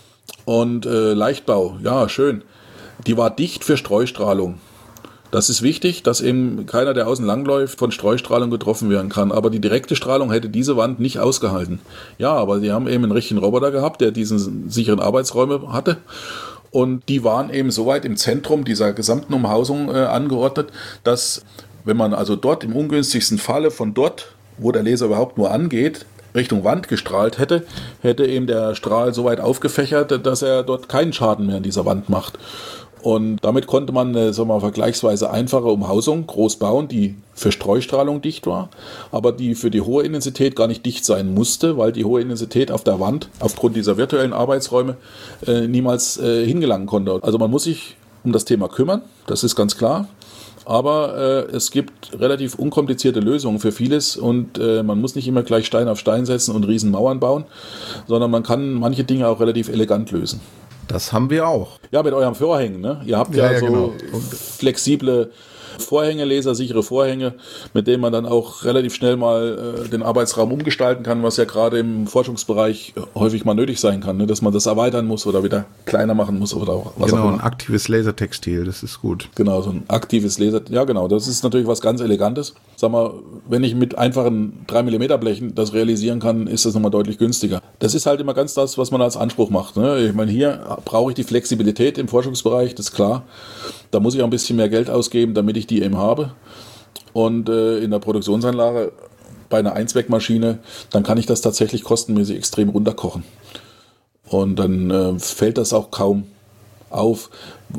S3: Und Leichtbau, ja, schön. Die war dicht für Streustrahlung. Das ist wichtig, dass eben keiner, der außen langläuft, von Streustrahlung getroffen werden kann. Aber die direkte Strahlung hätte diese Wand nicht ausgehalten. Ja, aber die haben eben einen richtigen Roboter gehabt, der diesen sicheren Arbeitsräume hatte. Und die waren eben so weit im Zentrum dieser gesamten Umhausung angeordnet, dass, wenn man also dort im ungünstigsten Falle von dort, wo der Laser überhaupt nur angeht, Richtung Wand gestrahlt hätte eben der Strahl so weit aufgefächert, dass er dort keinen Schaden mehr an dieser Wand macht. Und damit konnte man eine vergleichsweise einfache Umhausung groß bauen, die für Streustrahlung dicht war, aber die für die hohe Intensität gar nicht dicht sein musste, weil die hohe Intensität auf der Wand aufgrund dieser virtuellen Arbeitsräume niemals hingelangen konnte. Also man muss sich um das Thema kümmern, das ist ganz klar. Aber es gibt relativ unkomplizierte Lösungen für vieles und man muss nicht immer gleich Stein auf Stein setzen und riesen Mauern bauen, sondern man kann manche Dinge auch relativ elegant lösen.
S1: Das haben wir auch.
S3: Ja, mit eurem Vorhängen, ne? Ihr habt ja so genau. Flexible Vorhänge, lasersichere Vorhänge, mit denen man dann auch relativ schnell mal den Arbeitsraum umgestalten kann, was ja gerade im Forschungsbereich häufig mal nötig sein kann, ne? Dass man das erweitern muss oder wieder kleiner machen muss oder auch was
S1: genau,
S3: auch immer.
S1: Ein aktives Lasertextil, das ist gut.
S3: Genau, so ein aktives Laser, ja genau, das ist natürlich was ganz Elegantes. Sag mal, wenn ich mit einfachen 3mm Blechen das realisieren kann, ist das nochmal deutlich günstiger. Das ist halt immer ganz das, was man als Anspruch macht, ne? Ich meine, hier brauche ich die Flexibilität im Forschungsbereich, das ist klar. Da muss ich auch ein bisschen mehr Geld ausgeben, damit ich die eben habe. Und in der Produktionsanlage bei einer Einzweckmaschine, dann kann ich das tatsächlich kostenmäßig extrem runterkochen. Und dann fällt das auch kaum auf.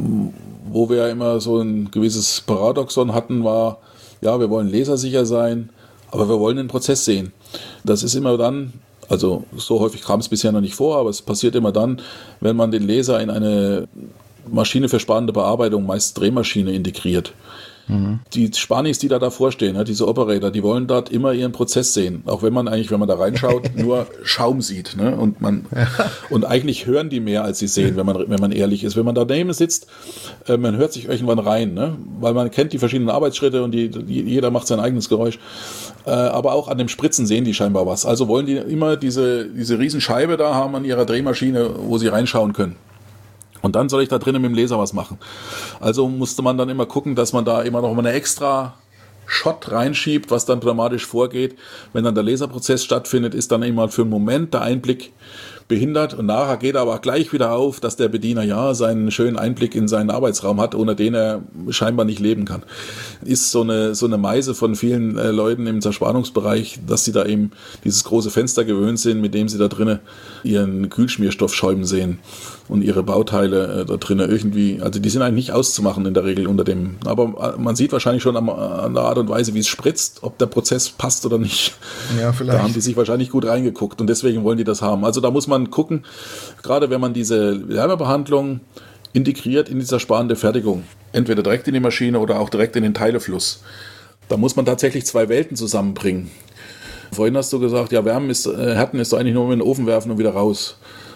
S3: Wo wir ja immer so ein gewisses Paradoxon hatten, war, ja, wir wollen lasersicher sein, aber wir wollen den Prozess sehen. Das ist immer dann, also so häufig kam es bisher noch nicht vor, aber es passiert immer dann, wenn man den Laser in eine Maschine für spannende Bearbeitung, meist Drehmaschine, integriert. Mhm. Die Spanis, die da davor stehen, ja, diese Operator, die wollen dort immer ihren Prozess sehen. Auch wenn man eigentlich, wenn man da reinschaut, nur Schaum sieht. Ne? Und eigentlich hören die mehr, als sie sehen, wenn man ehrlich ist. Wenn man daneben sitzt, man hört sich irgendwann rein, ne? Weil man kennt die verschiedenen Arbeitsschritte und jeder macht sein eigenes Geräusch. Aber auch an dem Spritzen sehen die scheinbar was. Also wollen die immer diese Riesenscheibe da haben an ihrer Drehmaschine, wo sie reinschauen können. Und dann soll ich da drinnen mit dem Laser was machen. Also musste man dann immer gucken, dass man da immer noch mal eine extra Shot reinschiebt, was dann dramatisch vorgeht. Wenn dann der Laserprozess stattfindet, ist dann immer für einen Moment der Einblick behindert und nachher geht er aber gleich wieder auf, dass der Bediener ja seinen schönen Einblick in seinen Arbeitsraum hat, ohne den er scheinbar nicht leben kann. Ist so eine Meise von vielen Leuten im Zerspannungsbereich, dass sie da eben dieses große Fenster gewöhnt sind, mit dem sie da drinnen ihren Kühlschmierstoff schäumen sehen und ihre Bauteile da drinnen irgendwie, also die sind eigentlich nicht auszumachen in der Regel unter dem, aber man sieht wahrscheinlich schon an der Art und Weise, wie es spritzt, ob der Prozess passt oder nicht.
S1: Ja, vielleicht.
S3: Da haben die sich wahrscheinlich gut reingeguckt und deswegen wollen die das haben. Also da muss man gucken, gerade wenn man diese Wärmebehandlung integriert in dieser sparende Fertigung, entweder direkt in die Maschine oder auch direkt in den Teilefluss. Da muss man tatsächlich zwei Welten zusammenbringen. Vorhin hast du gesagt, ja, Härten ist doch eigentlich nur in den Ofen werfen und wieder raus.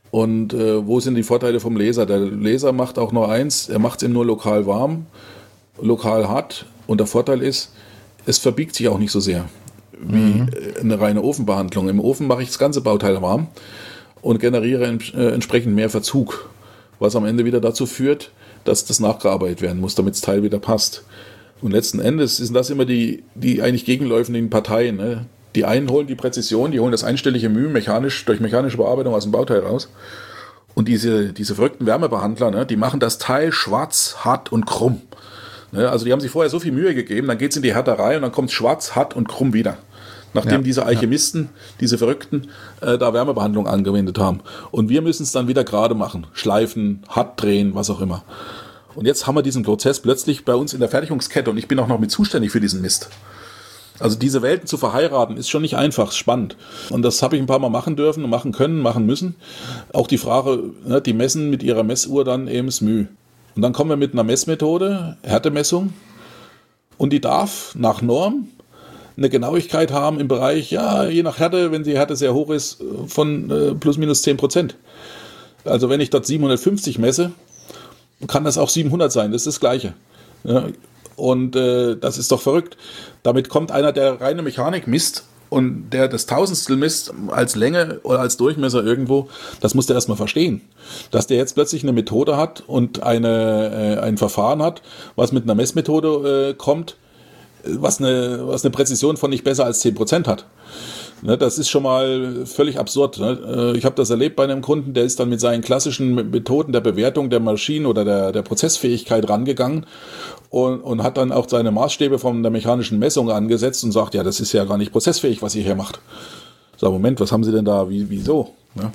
S3: Und wo sind die Vorteile vom Laser? Der Laser macht auch nur eins, er macht es eben nur lokal warm, lokal hart. Und der Vorteil ist, es verbiegt sich auch nicht so sehr wie eine reine Ofenbehandlung. Im Ofen mache ich das ganze Bauteil warm und generiere entsprechend mehr Verzug, was am Ende wieder dazu führt, dass das nachgearbeitet werden muss, damit das Teil wieder passt. Und letzten Endes sind das immer die eigentlich gegenläufigen Parteien. Ne? Die einen holen die Präzision, die holen das einstellige Mühe durch mechanische Bearbeitung aus dem Bauteil raus. Und diese verrückten Wärmebehandler, ne, die machen das Teil schwarz, hart und krumm. Ne? Also die haben sich vorher so viel Mühe gegeben, dann geht es in die Härterei und dann kommt es schwarz, hart und krumm wieder. Nachdem diese Alchemisten, diese Verrückten, da Wärmebehandlung angewendet haben. Und wir müssen es dann wieder gerade machen. Schleifen, hart drehen, was auch immer. Und jetzt haben wir diesen Prozess plötzlich bei uns in der Fertigungskette und ich bin auch noch mit zuständig für diesen Mist. Also diese Welten zu verheiraten, ist schon nicht einfach, spannend. Und das habe ich ein paar Mal machen dürfen und machen können, machen müssen. Auch die Frage, ne, die messen mit ihrer Messuhr dann eben das Mühe. Und dann kommen wir mit einer Messmethode, Härtemessung. Und die darf nach Norm eine Genauigkeit haben im Bereich, ja, je nach Härte, wenn die Härte sehr hoch ist, von plus minus 10%. Also wenn ich dort 750 messe, kann das auch 700 sein, das ist das Gleiche. Ja, und das ist doch verrückt. Damit kommt einer, der reine Mechanik misst und der das Tausendstel misst als Länge oder als Durchmesser irgendwo, das muss der erstmal verstehen. Dass der jetzt plötzlich eine Methode hat und ein Verfahren hat, was mit einer Messmethode kommt, was eine Präzision von nicht besser als 10% hat. Ne, das ist schon mal völlig absurd. Ne? Ich habe das erlebt bei einem Kunden, der ist dann mit seinen klassischen Methoden der Bewertung der Maschinen oder der Prozessfähigkeit rangegangen und hat dann auch seine Maßstäbe von der mechanischen Messung angesetzt und sagt, ja, das ist ja gar nicht prozessfähig, was ihr hier macht. So, Moment, was haben Sie denn da? Wieso? Ja.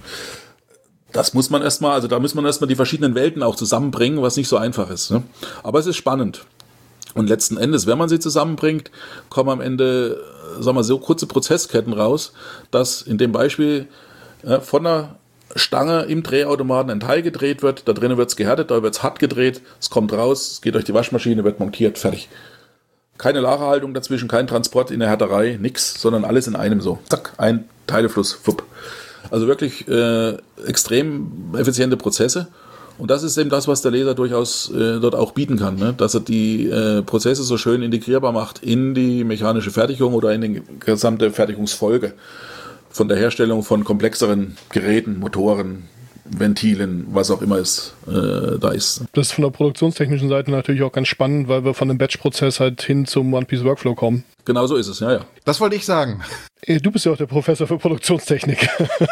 S3: Das muss man erstmal, also da muss man erstmal die verschiedenen Welten auch zusammenbringen, was nicht so einfach ist. Ne? Aber es ist spannend. Und letzten Endes, wenn man sie zusammenbringt, kommen am Ende, sagen wir so, kurze Prozessketten raus, dass in dem Beispiel von der Stange im Drehautomaten ein Teil gedreht wird, da drinnen wird es gehärtet, da wird es hart gedreht, es kommt raus, es geht durch die Waschmaschine, wird montiert, fertig. Keine Lagerhaltung dazwischen, kein Transport in der Härterei, nix, sondern alles in einem so. Zack, ein Teilefluss, fupp. Also wirklich extrem effiziente Prozesse. Und das ist eben das, was der Laser durchaus dort auch bieten kann, ne? Dass er die Prozesse so schön integrierbar macht in die mechanische Fertigung oder in die gesamte Fertigungsfolge von der Herstellung von komplexeren Geräten, Motoren, Ventilen, was auch immer es da ist.
S2: Das ist von der produktionstechnischen Seite natürlich auch ganz spannend, weil wir von dem Batch-Prozess halt hin zum One-Piece-Workflow kommen.
S3: Genau so ist es, ja.
S1: Das wollte ich sagen.
S2: Du bist ja auch der Professor für Produktionstechnik.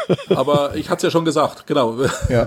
S3: Aber ich hatte es ja schon gesagt, genau.
S1: Ja.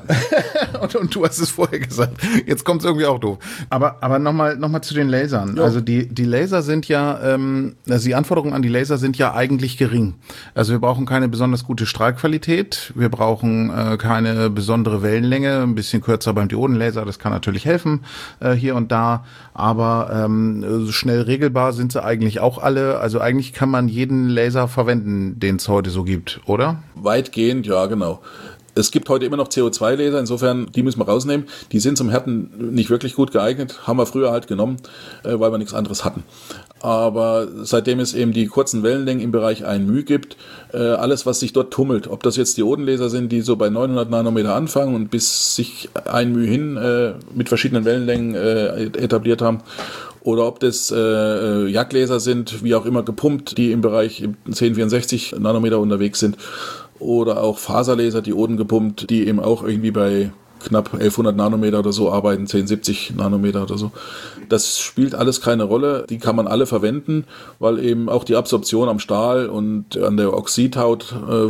S1: und du hast es vorher gesagt. Jetzt kommt es irgendwie auch doof. Aber nochmal zu den Lasern. Jo. Also die Laser sind ja, also die Anforderungen an die Laser sind ja eigentlich gering. Also wir brauchen keine besonders gute Strahlqualität. Wir brauchen keine besondere Wellenlänge. Ein bisschen kürzer beim Diodenlaser, das kann natürlich helfen hier und da. Aber schnell regelbar sind sie eigentlich auch alle. Also eigentlich kann man jeden Laser verwenden, den es heute so gibt, oder?
S3: Weitgehend, ja, genau. Es gibt heute immer noch CO2-Laser, insofern, die müssen wir rausnehmen. Die sind zum Härten nicht wirklich gut geeignet, haben wir früher halt genommen, weil wir nichts anderes hatten. Aber seitdem es eben die kurzen Wellenlängen im Bereich 1 μ gibt, alles, was sich dort tummelt, ob das jetzt Diodenlaser sind, die so bei 900 Nanometer anfangen und bis sich 1 μ hin mit verschiedenen Wellenlängen etabliert haben, oder ob das Jagdlaser sind, wie auch immer gepumpt, die im Bereich 1064 Nanometer unterwegs sind, oder auch Faserlaser, Dioden gepumpt, die eben auch irgendwie bei knapp 1100 Nanometer oder so arbeiten, 1070 Nanometer oder so. Das spielt alles keine Rolle, die kann man alle verwenden, weil eben auch die Absorption am Stahl und an der Oxidhaut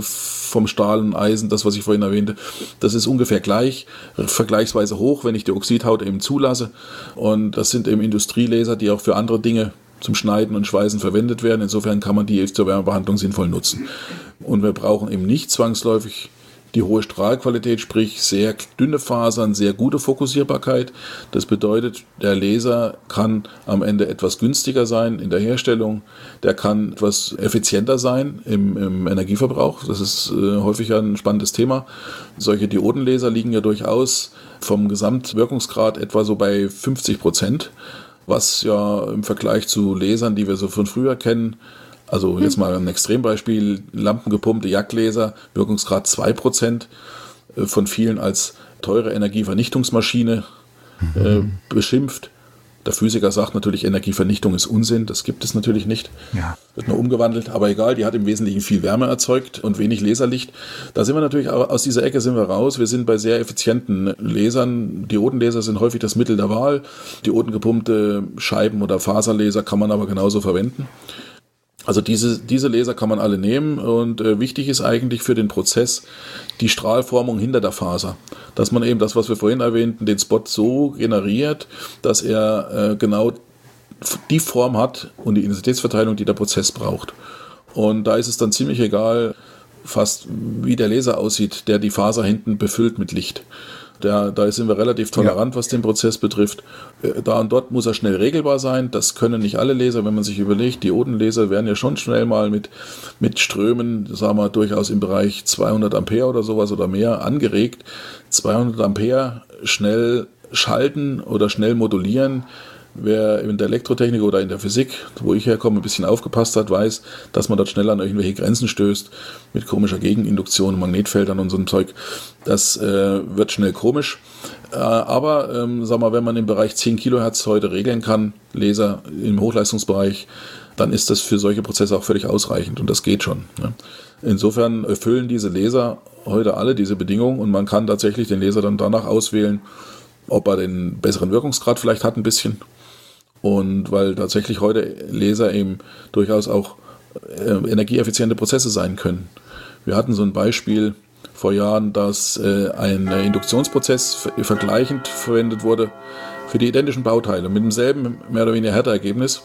S3: vom Stahl und Eisen, das was ich vorhin erwähnte, das ist ungefähr gleich, vergleichsweise hoch, wenn ich die Oxidhaut eben zulasse. Und das sind eben Industrielaser, die auch für andere Dinge zum Schneiden und Schweißen verwendet werden. Insofern kann man die zur Wärmebehandlung sinnvoll nutzen. Und wir brauchen eben nicht zwangsläufig die hohe Strahlqualität, sprich sehr dünne Fasern, sehr gute Fokussierbarkeit. Das bedeutet, der Laser kann am Ende etwas günstiger sein in der Herstellung, der kann etwas effizienter sein im Energieverbrauch. Das ist häufig ein spannendes Thema. Solche Diodenlaser liegen ja durchaus vom Gesamtwirkungsgrad etwa so bei 50%, was ja im Vergleich zu Lasern, die wir so von früher kennen, also jetzt mal ein Extrembeispiel, lampengepumpte Jagdlaser, Wirkungsgrad 2%, von vielen als teure Energievernichtungsmaschine beschimpft. Der Physiker sagt natürlich, Energievernichtung ist Unsinn, das gibt es natürlich nicht.
S1: Ja.
S3: Wird nur umgewandelt, aber egal, die hat im Wesentlichen viel Wärme erzeugt und wenig Laserlicht. Da sind wir natürlich, aus dieser Ecke sind wir raus. Wir sind bei sehr effizienten Lasern. Diodenlaser sind häufig das Mittel der Wahl. Diodengepumpte Scheiben- oder Faserlaser kann man aber genauso verwenden. Also diese Laser kann man alle nehmen und wichtig ist eigentlich für den Prozess die Strahlformung hinter der Faser. Dass man eben das, was wir vorhin erwähnten, den Spot so generiert, dass er genau die Form hat und die Intensitätsverteilung, die der Prozess braucht. Und da ist es dann ziemlich egal, fast wie der Laser aussieht, der die Faser hinten befüllt mit Licht. Da sind wir relativ tolerant, was den Prozess betrifft. Da und dort muss er schnell regelbar sein. Das können nicht alle Laser, wenn man sich überlegt. Diodenlaser werden ja schon schnell mal mit Strömen, sagen wir, durchaus im Bereich 200 Ampere oder sowas oder mehr angeregt. 200 Ampere schnell schalten oder schnell modulieren. Wer in der Elektrotechnik oder in der Physik, wo ich herkomme, ein bisschen aufgepasst hat, weiß, dass man dort schnell an irgendwelche Grenzen stößt, mit komischer Gegeninduktion, Magnetfeldern und so ein Zeug. Das wird schnell komisch. Aber sag mal, wenn man im Bereich 10 Kilohertz heute regeln kann, Laser im Hochleistungsbereich, dann ist das für solche Prozesse auch völlig ausreichend und das geht schon. Ne? Insofern erfüllen diese Laser heute alle diese Bedingungen und man kann tatsächlich den Laser dann danach auswählen, ob er den besseren Wirkungsgrad vielleicht hat ein bisschen. Und weil tatsächlich heute Laser eben durchaus auch energieeffiziente Prozesse sein können. Wir hatten so ein Beispiel vor Jahren, dass ein Induktionsprozess vergleichend verwendet wurde für die identischen Bauteile mit demselben mehr oder weniger Härteergebnis.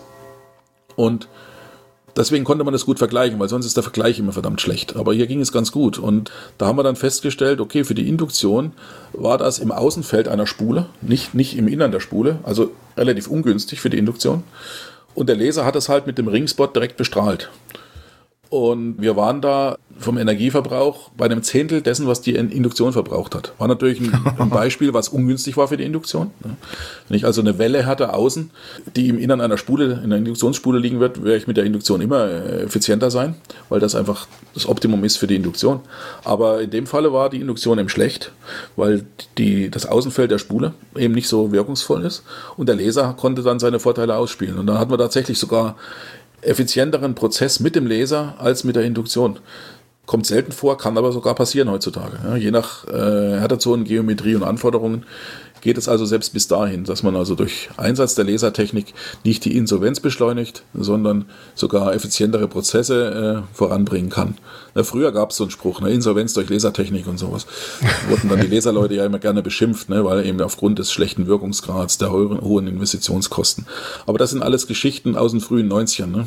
S3: Und deswegen konnte man das gut vergleichen, weil sonst ist der Vergleich immer verdammt schlecht. Aber hier ging es ganz gut. Und da haben wir dann festgestellt, okay, für die Induktion war das im Außenfeld einer Spule, nicht im Innern der Spule, also relativ ungünstig für die Induktion. Und der Laser hat es halt mit dem Ringspot direkt bestrahlt. Und wir waren da vom Energieverbrauch bei einem Zehntel dessen, was die Induktion verbraucht hat. War natürlich ein Beispiel, was ungünstig war für die Induktion. Wenn ich also eine Welle hatte außen, die im Innern einer Spule, in einer Induktionsspule liegen wird, werde ich mit der Induktion immer effizienter sein, weil das einfach das Optimum ist für die Induktion. Aber in dem Falle war die Induktion eben schlecht, weil das Außenfeld der Spule eben nicht so wirkungsvoll ist und der Laser konnte dann seine Vorteile ausspielen. Und dann hatten wir tatsächlich sogar effizienteren Prozess mit dem Laser als mit der Induktion. Kommt selten vor, kann aber sogar passieren heutzutage. Ja, je nach Härtezonen, Geometrie und Anforderungen geht es also selbst bis dahin, dass man also durch Einsatz der Lasertechnik nicht die Insolvenz beschleunigt, sondern sogar effizientere Prozesse voranbringen kann. Früher gab es so einen Spruch, Insolvenz durch Lasertechnik und sowas. Wurden dann die Laserleute ja immer gerne beschimpft, weil eben aufgrund des schlechten Wirkungsgrads, der hohen Investitionskosten. Aber das sind alles Geschichten aus den frühen 90ern. Ne?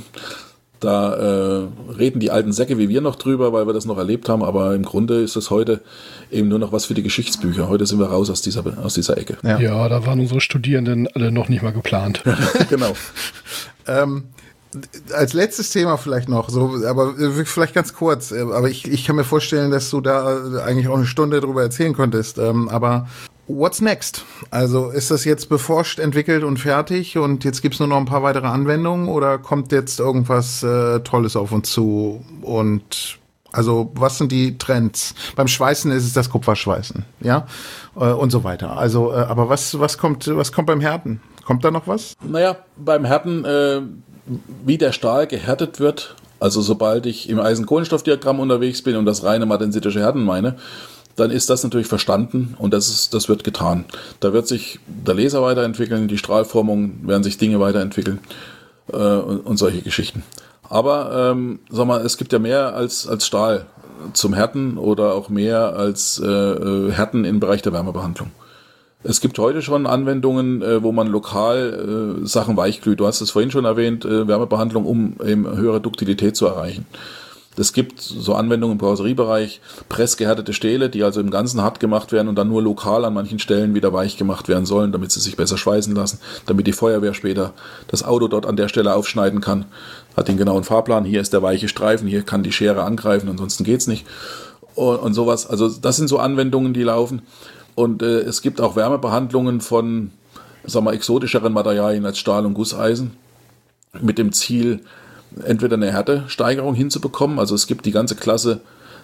S3: Da reden die alten Säcke wie wir noch drüber, weil wir das noch erlebt haben, aber im Grunde ist es heute eben nur noch was für die Geschichtsbücher. Heute sind wir raus aus dieser Ecke.
S2: Ja, da waren unsere Studierenden alle noch nicht mal geplant.
S3: Genau.
S1: Als letztes Thema vielleicht noch, so, aber vielleicht ganz kurz, aber ich kann mir vorstellen, dass du da eigentlich auch eine Stunde drüber erzählen könntest, aber what's next? Also ist das jetzt beforscht, entwickelt und fertig und jetzt gibt's nur noch ein paar weitere Anwendungen oder kommt jetzt irgendwas Tolles auf uns zu? Und also was sind die Trends? Beim Schweißen ist es das Kupferschweißen, ja, und so weiter. Also, aber was kommt beim Härten? Kommt da noch was?
S3: Naja, beim Härten, wie der Stahl gehärtet wird, also sobald ich im Eisen-Kohlenstoff-Diagramm unterwegs bin und das reine magnetisch Härten meine, dann ist das natürlich verstanden und das wird getan. Da wird sich der Laser weiterentwickeln, die Strahlformung werden sich Dinge weiterentwickeln und solche Geschichten. Aber sag mal, es gibt ja mehr als Stahl zum Härten oder auch mehr als Härten im Bereich der Wärmebehandlung. Es gibt heute schon Anwendungen, wo man lokal Sachen weichglüht. Du hast es vorhin schon erwähnt, Wärmebehandlung, um eben höhere Duktilität zu erreichen. Es gibt so Anwendungen im Karosseriebereich, pressgehärtete Stähle, die also im Ganzen hart gemacht werden und dann nur lokal an manchen Stellen wieder weich gemacht werden sollen, damit sie sich besser schweißen lassen, damit die Feuerwehr später das Auto dort an der Stelle aufschneiden kann. Hat den genauen Fahrplan, hier ist der weiche Streifen, hier kann die Schere angreifen, ansonsten geht's nicht. Und sowas, also das sind so Anwendungen, die laufen. Und es gibt auch Wärmebehandlungen von, sagen wir, exotischeren Materialien als Stahl und Gusseisen mit dem Ziel, entweder eine Härtesteigerung hinzubekommen. Also es gibt die ganze Klasse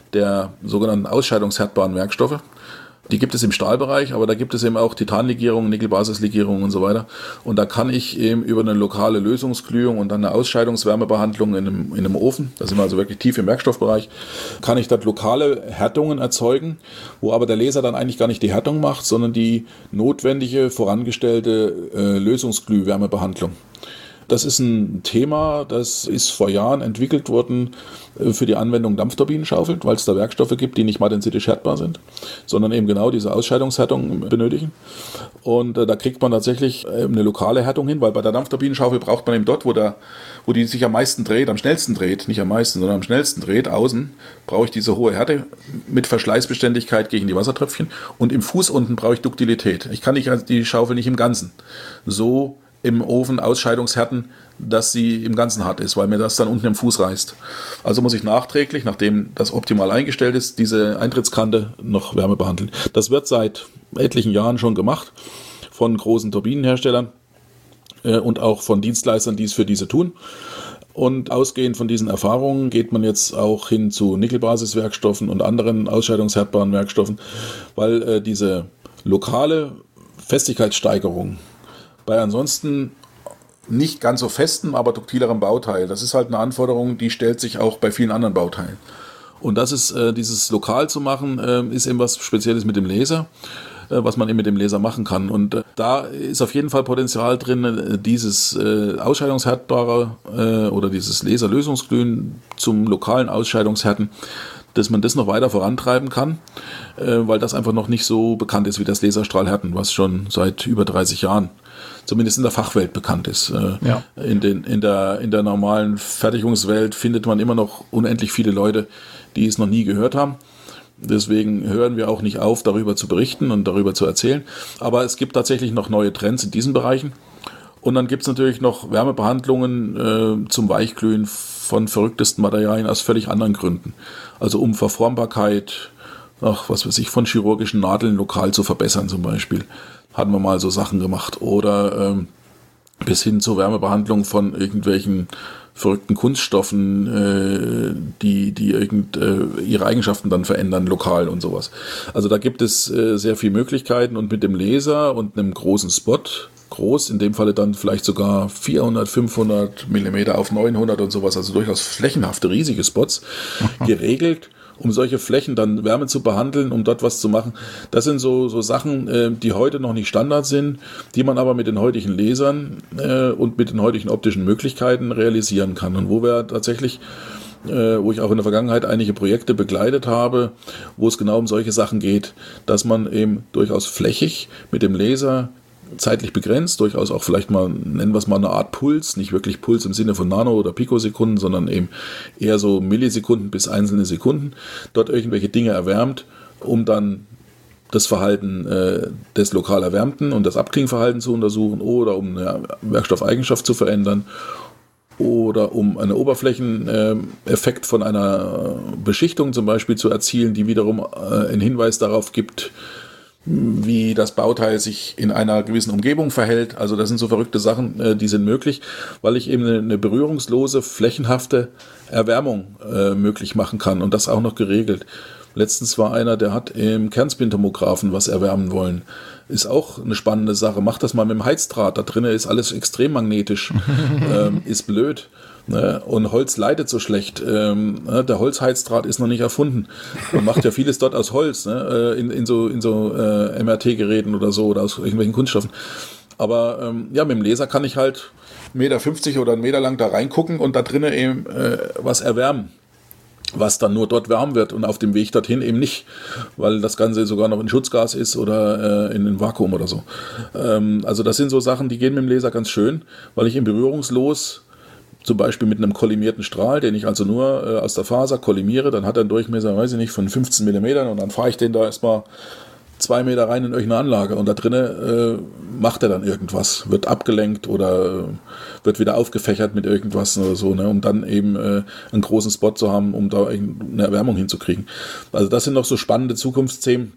S3: der sogenannten ausscheidungshärtbaren Werkstoffe. Die gibt es im Stahlbereich, aber da gibt es eben auch Titanlegierungen, Nickelbasislegierungen und so weiter. Und da kann ich eben über eine lokale Lösungsglühung und dann eine Ausscheidungswärmebehandlung in einem Ofen, da sind wir also wirklich tief im Werkstoffbereich, kann ich dort lokale Härtungen erzeugen, wo aber der Laser dann eigentlich gar nicht die Härtung macht, sondern die notwendige, vorangestellte Lösungsglühwärmebehandlung. Das ist ein Thema, das ist vor Jahren entwickelt worden für die Anwendung Dampfturbinenschaufel, weil es da Werkstoffe gibt, die nicht magnetisch härtbar sind, sondern eben genau diese Ausscheidungshärtung benötigen. Und da kriegt man tatsächlich eine lokale Härtung hin, weil bei der Dampfturbinenschaufel braucht man eben dort, wo die sich am meisten dreht, am schnellsten dreht, nicht am meisten, sondern am schnellsten dreht, außen, brauche ich diese hohe Härte mit Verschleißbeständigkeit gegen die Wassertröpfchen. Und im Fuß unten brauche ich Duktilität. Ich kann die Schaufel nicht im Ganzen so im Ofen Ausscheidungshärten, dass sie im Ganzen hart ist, weil mir das dann unten im Fuß reißt. Also muss ich nachträglich, nachdem das optimal eingestellt ist, diese Eintrittskante noch Wärme behandeln. Das wird seit etlichen Jahren schon gemacht von großen Turbinenherstellern und auch von Dienstleistern, die es für diese tun. Und ausgehend von diesen Erfahrungen geht man jetzt auch hin zu Nickelbasiswerkstoffen und anderen ausscheidungshärtbaren Werkstoffen, weil diese lokale Festigkeitssteigerung bei ansonsten nicht ganz so festem, aber duktilerem Bauteil. Das ist halt eine Anforderung, die stellt sich auch bei vielen anderen Bauteilen. Und das ist, dieses lokal zu machen, ist eben was Spezielles mit dem Laser, was man eben mit dem Laser machen kann. Und da ist auf jeden Fall Potenzial drin, dieses Ausscheidungshärtbare oder dieses Laserlösungsglühen zum lokalen Ausscheidungshärten, dass man das noch weiter vorantreiben kann, weil das einfach noch nicht so bekannt ist wie das Laserstrahlhärten, was schon seit über 30 Jahren zumindest in der Fachwelt bekannt ist. Ja. In der normalen Fertigungswelt findet man immer noch unendlich viele Leute, die es noch nie gehört haben. Deswegen hören wir auch nicht auf, darüber zu berichten und darüber zu erzählen. Aber es gibt tatsächlich noch neue Trends in diesen Bereichen. Und dann gibt es natürlich noch Wärmebehandlungen zum Weichglühen von verrücktesten Materialien aus völlig anderen Gründen. Also um Verformbarkeit, von chirurgischen Nadeln lokal zu verbessern zum Beispiel. Hatten wir mal so Sachen gemacht. Oder bis hin zur Wärmebehandlung von irgendwelchen verrückten Kunststoffen, die ihre Eigenschaften dann verändern, lokal und sowas. Also da gibt es sehr viele Möglichkeiten und mit dem Laser und einem großen Spot, groß, in dem Falle dann vielleicht sogar 400, 500 Millimeter auf 900 und sowas, also durchaus flächenhafte, riesige Spots, geregelt, um solche Flächen dann Wärme zu behandeln, um dort was zu machen. Das sind so Sachen, die heute noch nicht Standard sind, die man aber mit den heutigen Lasern und mit den heutigen optischen Möglichkeiten realisieren kann. Und wo wir tatsächlich, wo ich auch in der Vergangenheit einige Projekte begleitet habe, wo es genau um solche Sachen geht, dass man eben durchaus flächig mit dem Laser zeitlich begrenzt, durchaus auch vielleicht mal, nennen wir es mal eine Art Puls, nicht wirklich Puls im Sinne von Nano- oder Pikosekunden, sondern eben eher so Millisekunden bis einzelne Sekunden, dort irgendwelche Dinge erwärmt, um dann das Verhalten des lokal Erwärmten und das Abklingverhalten zu untersuchen oder um eine Werkstoffeigenschaft zu verändern oder um einen Oberflächeneffekt von einer Beschichtung zum Beispiel zu erzielen, die wiederum einen Hinweis darauf gibt, wie das Bauteil sich in einer gewissen Umgebung verhält. Also das sind so verrückte Sachen, die sind möglich, weil ich eben eine berührungslose, flächenhafte Erwärmung möglich machen kann und das auch noch geregelt. Letztens war einer, der hat im Kernspintomographen was erwärmen wollen. Ist auch eine spannende Sache. Mach das mal mit dem Heizdraht. Da drinnen ist alles extrem magnetisch. Ist blöd. Ne? Und Holz leidet so schlecht. Der Holzheizdraht ist noch nicht erfunden. Man macht ja vieles dort aus Holz, ne? in so MRT-Geräten oder so oder aus irgendwelchen Kunststoffen. Aber mit dem Laser kann ich halt 1,50 Meter oder 1 Meter lang da reingucken und da drinnen eben was erwärmen, was dann nur dort warm wird und auf dem Weg dorthin eben nicht, weil das Ganze sogar noch in Schutzgas ist oder in ein Vakuum oder so. Also das sind so Sachen, die gehen mit dem Laser ganz schön, weil ich im berührungslos, zum Beispiel mit einem kollimierten Strahl, den ich also nur aus der Faser kollimiere, dann hat er einen Durchmesser, weiß ich nicht, von 15 Millimetern und dann fahre ich den da erstmal 2 Meter rein in irgendeine Anlage und da drinnen macht er dann irgendwas, wird abgelenkt oder wird wieder aufgefächert mit irgendwas oder so, ne, um dann eben einen großen Spot zu haben, um da eine Erwärmung hinzukriegen. Also das sind noch so spannende Zukunftsthemen,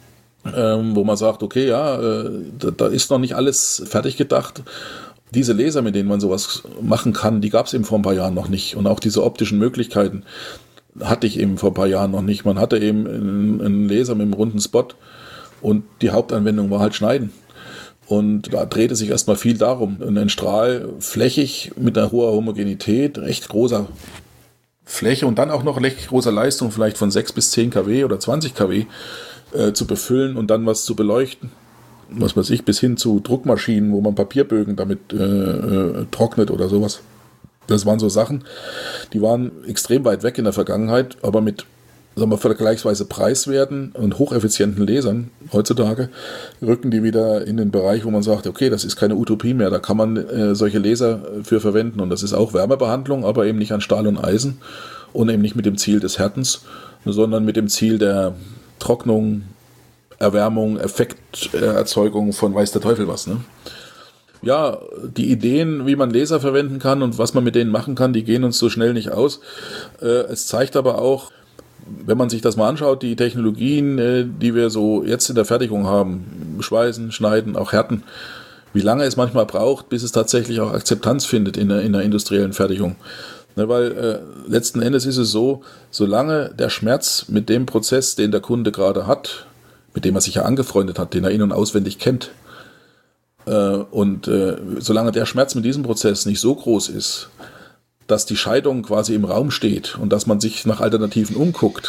S3: wo man sagt, okay, ja, da ist noch nicht alles fertig gedacht. Diese Laser, mit denen man sowas machen kann, die gab es eben vor ein paar Jahren noch nicht und auch diese optischen Möglichkeiten. hatte ich eben vor ein paar Jahren noch nicht. Man hatte eben einen Laser mit einem runden Spot und die Hauptanwendung war halt Schneiden. Und da drehte sich erstmal viel darum. Ein Strahl flächig mit einer hohen Homogenität, recht großer Fläche und dann auch noch recht großer Leistung, vielleicht von 6 bis 10 kW oder 20 kW zu befüllen und dann was zu beleuchten. Was weiß ich, bis hin zu Druckmaschinen, wo man Papierbögen damit trocknet oder sowas. Das waren so Sachen, die waren extrem weit weg in der Vergangenheit, aber mit, sagen wir, vergleichsweise preiswerten und hocheffizienten Lasern heutzutage rücken die wieder in den Bereich, wo man sagt, okay, das ist keine Utopie mehr, da kann man solche Laser für verwenden und das ist auch Wärmebehandlung, aber eben nicht an Stahl und Eisen und eben nicht mit dem Ziel des Härtens, sondern mit dem Ziel der Trocknung, Erwärmung, Effekterzeugung von weiß der Teufel was, ne? Ja, die Ideen, wie man Laser verwenden kann und was man mit denen machen kann, die gehen uns so schnell nicht aus. Es zeigt aber auch, wenn man sich das mal anschaut, die Technologien, die wir so jetzt in der Fertigung haben, Schweißen, Schneiden, auch Härten, wie lange es manchmal braucht, bis es tatsächlich auch Akzeptanz findet in der industriellen Fertigung. Ne, weil letzten Endes ist es so, solange der Schmerz mit dem Prozess, den der Kunde gerade hat, mit dem er sich ja angefreundet hat, den er in- und auswendig kennt, solange der Schmerz mit diesem Prozess nicht so groß ist, dass die Scheidung quasi im Raum steht und dass man sich nach Alternativen umguckt,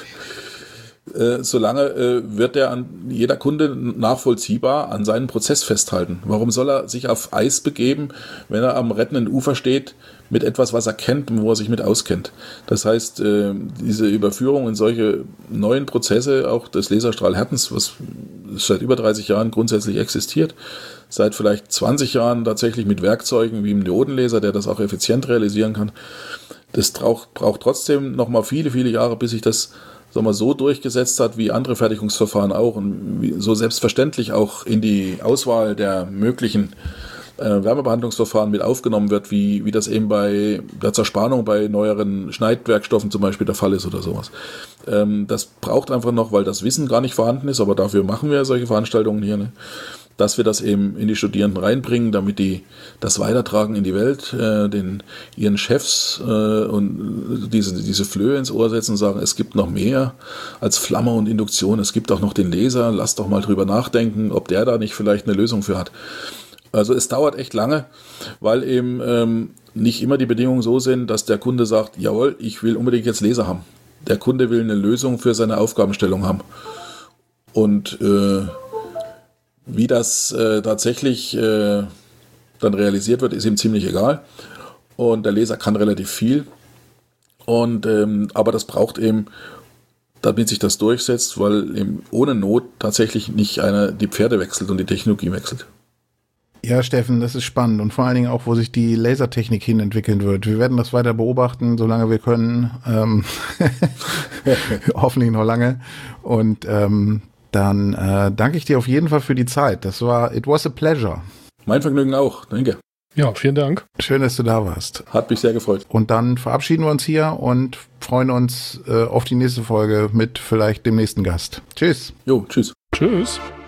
S3: solange wird jeder Kunde nachvollziehbar an seinen Prozess festhalten. Warum soll er sich auf Eis begeben, wenn er am rettenden Ufer steht mit etwas, was er kennt und wo er sich mit auskennt? Das heißt, diese Überführung in solche neuen Prozesse, auch des Laserstrahlhärtens, was seit über 30 Jahren grundsätzlich existiert, seit vielleicht 20 Jahren tatsächlich mit Werkzeugen wie einem Diodenlaser, der das auch effizient realisieren kann, das braucht trotzdem noch mal viele, viele Jahre, bis sich das, sagen wir, so durchgesetzt hat, wie andere Fertigungsverfahren auch und so selbstverständlich auch in die Auswahl der möglichen Wärmebehandlungsverfahren mit aufgenommen wird, wie das eben bei der Zerspannung bei neueren Schneidwerkstoffen zum Beispiel der Fall ist oder sowas. Das braucht einfach noch, weil das Wissen gar nicht vorhanden ist, aber dafür machen wir solche Veranstaltungen hier, ne? Dass wir das eben in die Studierenden reinbringen, damit die das weitertragen in die Welt, ihren Chefs und diese Flöhe ins Ohr setzen und sagen, es gibt noch mehr als Flamme und Induktion, es gibt auch noch den Laser, lasst doch mal drüber nachdenken, ob der da nicht vielleicht eine Lösung für hat. Also es dauert echt lange, weil eben nicht immer die Bedingungen so sind, dass der Kunde sagt, jawohl, ich will unbedingt jetzt Laser haben. Der Kunde will eine Lösung für seine Aufgabenstellung haben. Und wie das tatsächlich dann realisiert wird, ist ihm ziemlich egal. Und der Laser kann relativ viel. Aber das braucht eben, damit sich das durchsetzt, weil eben ohne Not tatsächlich nicht einer die Pferde wechselt und die Technologie wechselt.
S1: Ja, Steffen, das ist spannend und vor allen Dingen auch, wo sich die Lasertechnik hin entwickeln wird. Wir werden das weiter beobachten, solange wir können. Hoffentlich noch lange. Und dann danke ich dir auf jeden Fall für die Zeit. It was a pleasure.
S3: Mein Vergnügen auch, danke.
S2: Ja, vielen Dank.
S1: Schön, dass du da warst.
S3: Hat mich sehr gefreut.
S1: Und dann verabschieden wir uns hier und freuen uns auf die nächste Folge mit vielleicht dem nächsten Gast. Tschüss.
S3: Jo, tschüss.
S2: Tschüss.